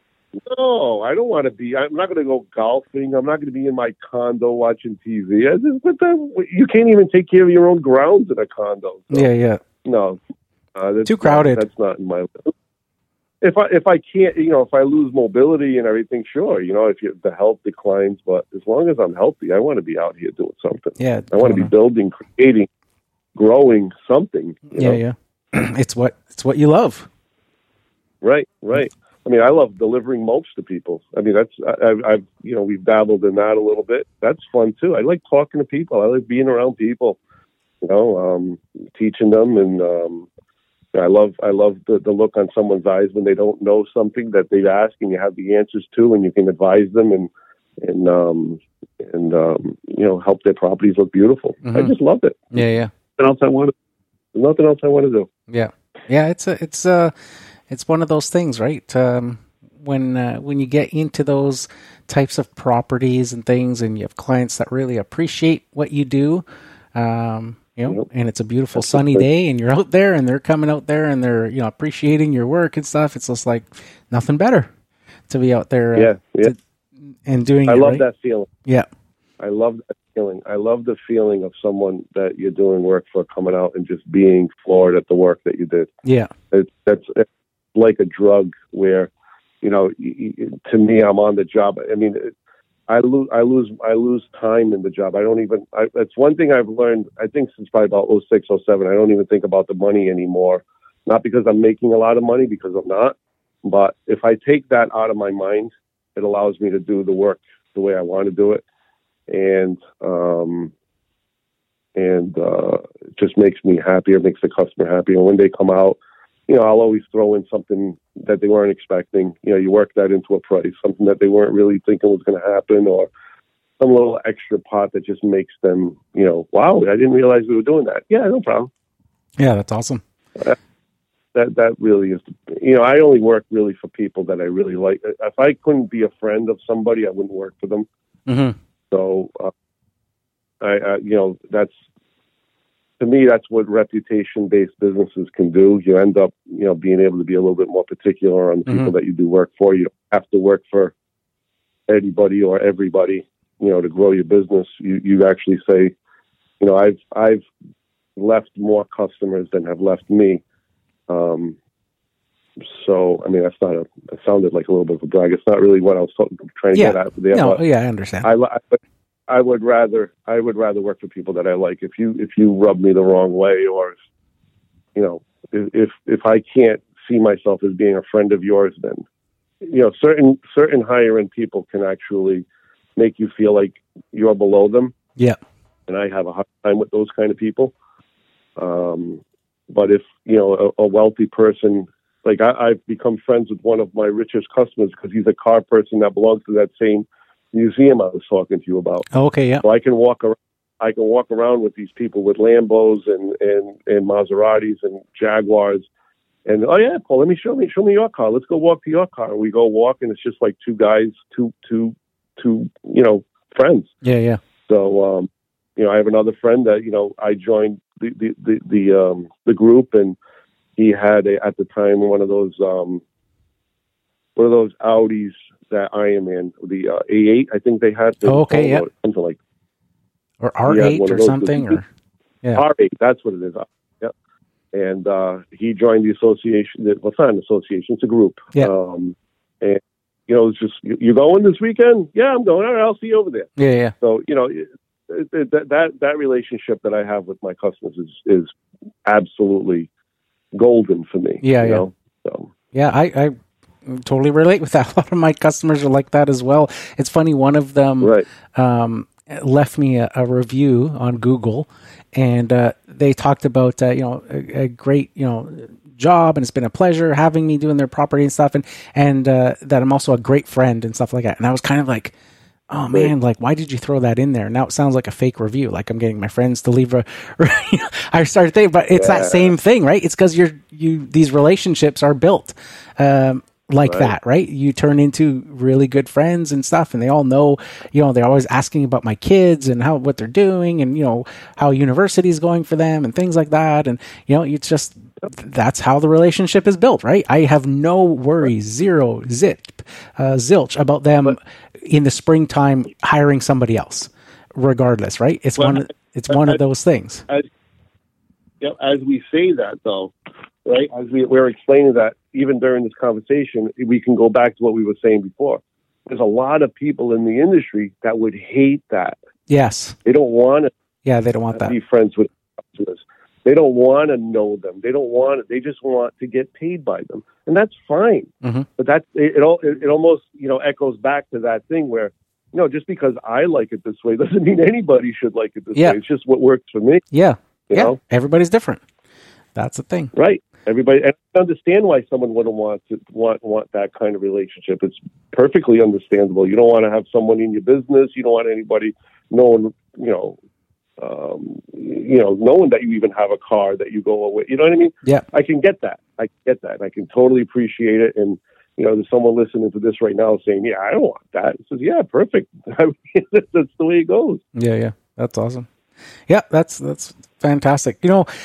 No, I don't want to be. I'm not going to go golfing. I'm not going to be in my condo watching T V. I just, what the, you can't even take care of your own grounds in a condo. So, yeah, yeah. No, uh, that's too crowded. Not, that's not in my list. If I if I can't, you know, if I lose mobility and everything, sure, you know, if you, the health declines, but as long as I'm healthy, I want to be out here doing something. Yeah, I want to be building, creating, growing something. You yeah, know? yeah. It's what it's what you love. Right, right. I mean, I love delivering mopes to people. I mean, that's I, I've, I've you know we've dabbled in that a little bit. That's fun too. I like talking to people. I like being around people. You know, um, teaching them, and um, I love I love the, the look on someone's eyes when they don't know something that they've asked, and you have the answers to, and you can advise them and and um, and um, you know help their properties look beautiful. Mm-hmm. I just love it. Yeah, yeah. Nothing else I want to. Nothing else I want to do. Yeah, yeah. It's a it's a it's one of those things, right? Um, when uh, when you get into those types of properties and things, and you have clients that really appreciate what you do. Um, You know, and it's a beautiful That's sunny day, and you're out there, and they're coming out there, and they're you know appreciating your work and stuff. It's just like nothing better to be out there, uh, yeah, yeah, to, and doing. I it, love right? that feeling. Yeah, I love that feeling. I love the feeling of someone that you're doing work for coming out and just being floored at the work that you did. Yeah, it's that's it's like a drug where, you know, to me, I'm on the job. I mean. It, I lose, I lose, I lose time in the job. I don't even, I, that's one thing I've learned, I think since probably about oh six, oh seven, I don't even think about the money anymore. Not because I'm making a lot of money, because I'm not. But if I take that out of my mind, it allows me to do the work the way I want to do it. And, um, and, uh, it just makes me happier, makes the customer happier. And when they come out, you know, I'll always throw in something that they weren't expecting. You know, you work that into a price, something that they weren't really thinking was going to happen, or some little extra pot that just makes them, you know, wow, I didn't realize we were doing that. Yeah, no problem. Yeah, that's awesome. Uh, that that really is, you know, I only work really for people that I really like. If I couldn't be a friend of somebody, I wouldn't work for them. Mm-hmm. So, uh, I, I, you know, that's, to me, that's what reputation-based businesses can do. You end up, you know, being able to be a little bit more particular on the people mm-hmm. that you do work for. You don't have to work for anybody or everybody, you know, to grow your business. You you actually say, you know, I've I've left more customers than have left me. Um, so, I mean, that's not a. It sounded like a little bit of a brag. It's not really what I was talking, trying to yeah. get at there. No, yeah, I understand. I, I I would rather I would rather work for people that I like. If you if you rub me the wrong way, or if, you know, if if I can't see myself as being a friend of yours, then, you know, certain certain higher end people can actually make you feel like you're below them. Yeah, and I have a hard time with those kind of people. Um, but if you know a, a wealthy person, like I, I've become friends with one of my richest customers because he's a car person that belongs to that same museum I was talking to you about. Oh, okay, yeah. So I can walk around. I can walk around with these people with Lambos and, and, and Maseratis and Jaguars, and oh yeah, Paul, let me show me show me your car. Let's go walk to your car. And we go walk, and it's just like two guys, two two two you know friends. Yeah, yeah. So um, you know, I have another friend that you know I joined the the the the, um, the group, and he had a, at the time one of those um, one of those Audis that I am in, the uh, A eight, I think they had. Oh, okay, yeah. Something like, or R eight or something, or yeah. R eight, that's what it is. Yep. And uh, he joined the association. Well, it's not an association; it's a group. Yeah. Um, and you know, it's just you, you going this weekend? Yeah, I'm going. All right, I'll see you over there. Yeah, yeah. So you know, it, it, that that that relationship that I have with my customers is is absolutely golden for me. Yeah, you yeah. know? So yeah, I. I totally relate with that. A lot of my customers are like that as well. It's funny. One of them right. um, left me a, a review on Google, and uh, they talked about uh, you know a, a great you know job, and it's been a pleasure having me doing their property and stuff, and and uh, that I'm also a great friend and stuff like that. And I was kind of like, oh man, like why did you throw that in there? Now it sounds like a fake review. Like I'm getting my friends to leave a. I started thinking, but it's yeah. that same thing, right? It's because you're you these relationships are built. Um, like Right. that, right? You turn into really good friends and stuff, and they all know, you know, they're always asking about my kids and how, what they're doing, and, you know, how university is going for them and things like that. And, you know, it's just, that's how the relationship is built, right? I have no worries, zero, zip, uh, zilch about them But- in the springtime hiring somebody else, regardless, right? It's Well, one, of- it's one of those things. As, you know, as we say that, though, right, as we, we're explaining that, even during this conversation, we can go back to what we were saying before. There's a lot of people in the industry that would hate that. Yes. They don't want to Yeah, they don't want that. be friends with customers. They don't want to know them. They don't want it. They just want to get paid by them, and that's fine. Mm-hmm. But that's it. It, all, it. it almost you know echoes back to that thing where you know just because I like it this way doesn't mean anybody should like it this Yeah. way. It's just what works for me. Yeah. You yeah. know? Everybody's different. That's the thing. Right. Everybody, and I understand why someone wouldn't want to want want that kind of relationship. It's perfectly understandable. You don't want to have someone in your business. You don't want anybody knowing, you know, um, you know, knowing that you even have a car that you go away. You know what I mean? Yeah. I can get that. I can get that. I can totally appreciate it. And you know, there's someone listening to this right now saying, "Yeah, I don't want that." It says, "Yeah, perfect." I mean, that's the way it goes. Yeah, yeah. That's awesome. Yeah, that's that's fantastic. You know,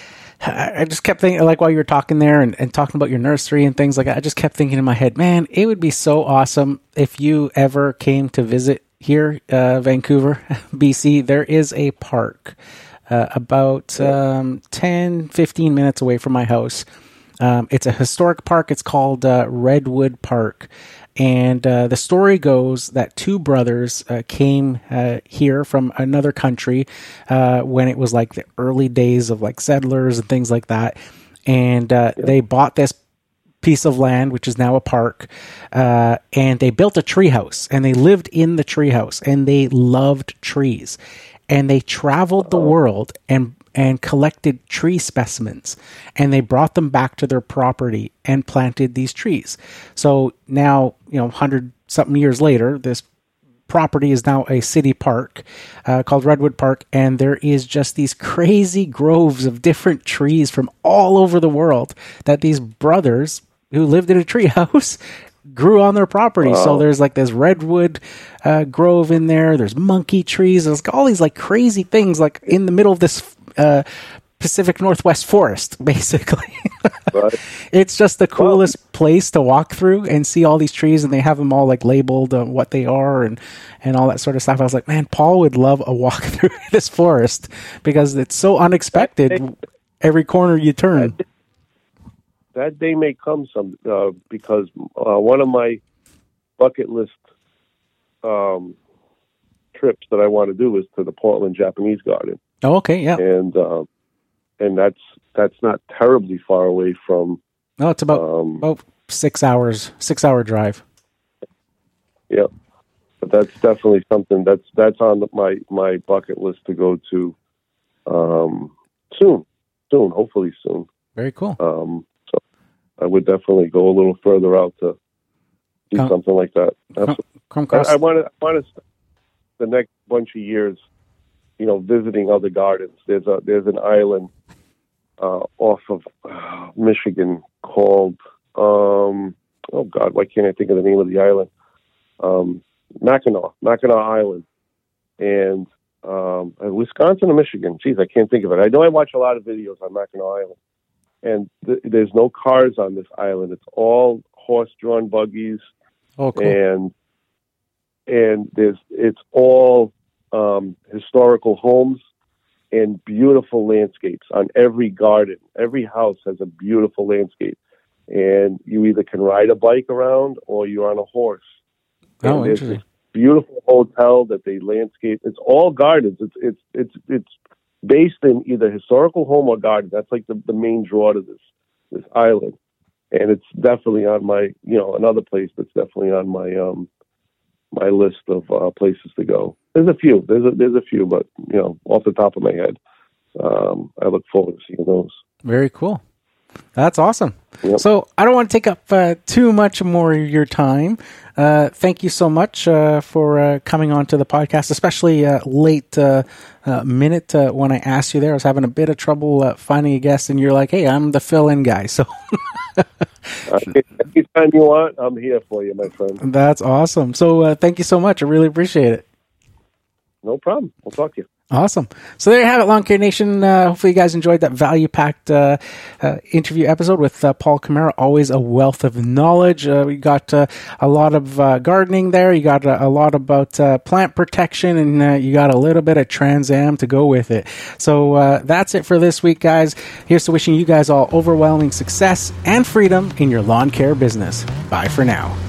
I I just kept thinking, like, while you were talking there and, and talking about your nursery and things like that, I just kept thinking in my head, man, it would be so awesome if you ever came to visit here, uh, Vancouver, B C. There is a park uh, about um, ten, fifteen minutes away from my house. Um, it's a historic park. It's called uh, Redwood Park. And uh, the story goes that two brothers uh, came uh, here from another country uh, when it was like the early days of like settlers and things like that. And uh, they bought this piece of land, which is now a park, uh, and they built a treehouse, and they lived in the treehouse, and they loved trees. And they traveled the world and and collected tree specimens, and they brought them back to their property and planted these trees. So now, you know, hundred something years later, this property is now a city park uh, called Redwood Park, and there is just these crazy groves of different trees from all over the world that these brothers who lived in a tree house grew on their property. Wow. So there's like this redwood uh, grove in there. There's monkey trees. There's all these like crazy things like in the middle of this uh, Pacific Northwest forest, basically. Right. It's just the coolest well, place to walk through and see all these trees, and they have them all like labeled uh, what they are and, and all that sort of stuff. I was like, man, Paul would love a walk through this forest because it's so unexpected day, every corner you turn. That, that day may come some uh, because uh, one of my bucket list um, trips that I want to do is to the Portland Japanese Garden. Oh, okay, yeah, and uh, and that's that's not terribly far away from. No, it's about um, about six hours, six hour drive. Yeah, but that's definitely something that's that's on my my bucket list to go to um, soon, soon, hopefully soon. Very cool. Um, so I would definitely go a little further out to do come, something like that. Come, come across. I want to I want to spend the next bunch of years, you know, visiting other gardens. There's a there's an island uh, off of uh, Michigan called um, oh God, why can't I think of the name of the island? Um, Mackinac, Mackinac Island, and um, Wisconsin or Michigan. Geez, I can't think of it. I know I watch a lot of videos on Mackinac Island, and th- there's no cars on this island. It's all horse-drawn buggies, oh, cool. and and there's it's all um, historical homes and beautiful landscapes on every garden. Every house has a beautiful landscape, and you either can ride a bike around or you're on a horse. Oh, and there's interesting. this beautiful hotel that they landscape. It's all gardens. It's it's it's it's based in either historical home or garden. That's like the, the main draw to this this island, and it's definitely on my you know another place that's definitely on my um my list of uh, places to go. There's a few. There's a there's a few, but you know off the top of my head, um, I look forward to seeing those. Very cool. That's awesome. Yep. So I don't want to take up uh, too much more of your time. Uh, thank you so much uh, for uh, coming on to the podcast, especially uh, late uh, uh, minute uh, when I asked you there. I was having a bit of trouble uh, finding a guest, and you're like, hey, I'm the fill-in guy. So uh, anytime you want, I'm here for you, my friend. That's awesome. So uh, thank you so much. I really appreciate it. No problem. We'll talk to you. Awesome. So there you have it, Lawn Care Nation. Uh, hopefully you guys enjoyed that value-packed uh, uh, interview episode with uh, Paul Camara. Always a wealth of knowledge. Uh, we got uh, a lot of uh, gardening there. You got a, a lot about uh, plant protection, and uh, you got a little bit of Trans Am to go with it. So uh, that's it for this week, guys. Here's to wishing you guys all overwhelming success and freedom in your lawn care business. Bye for now.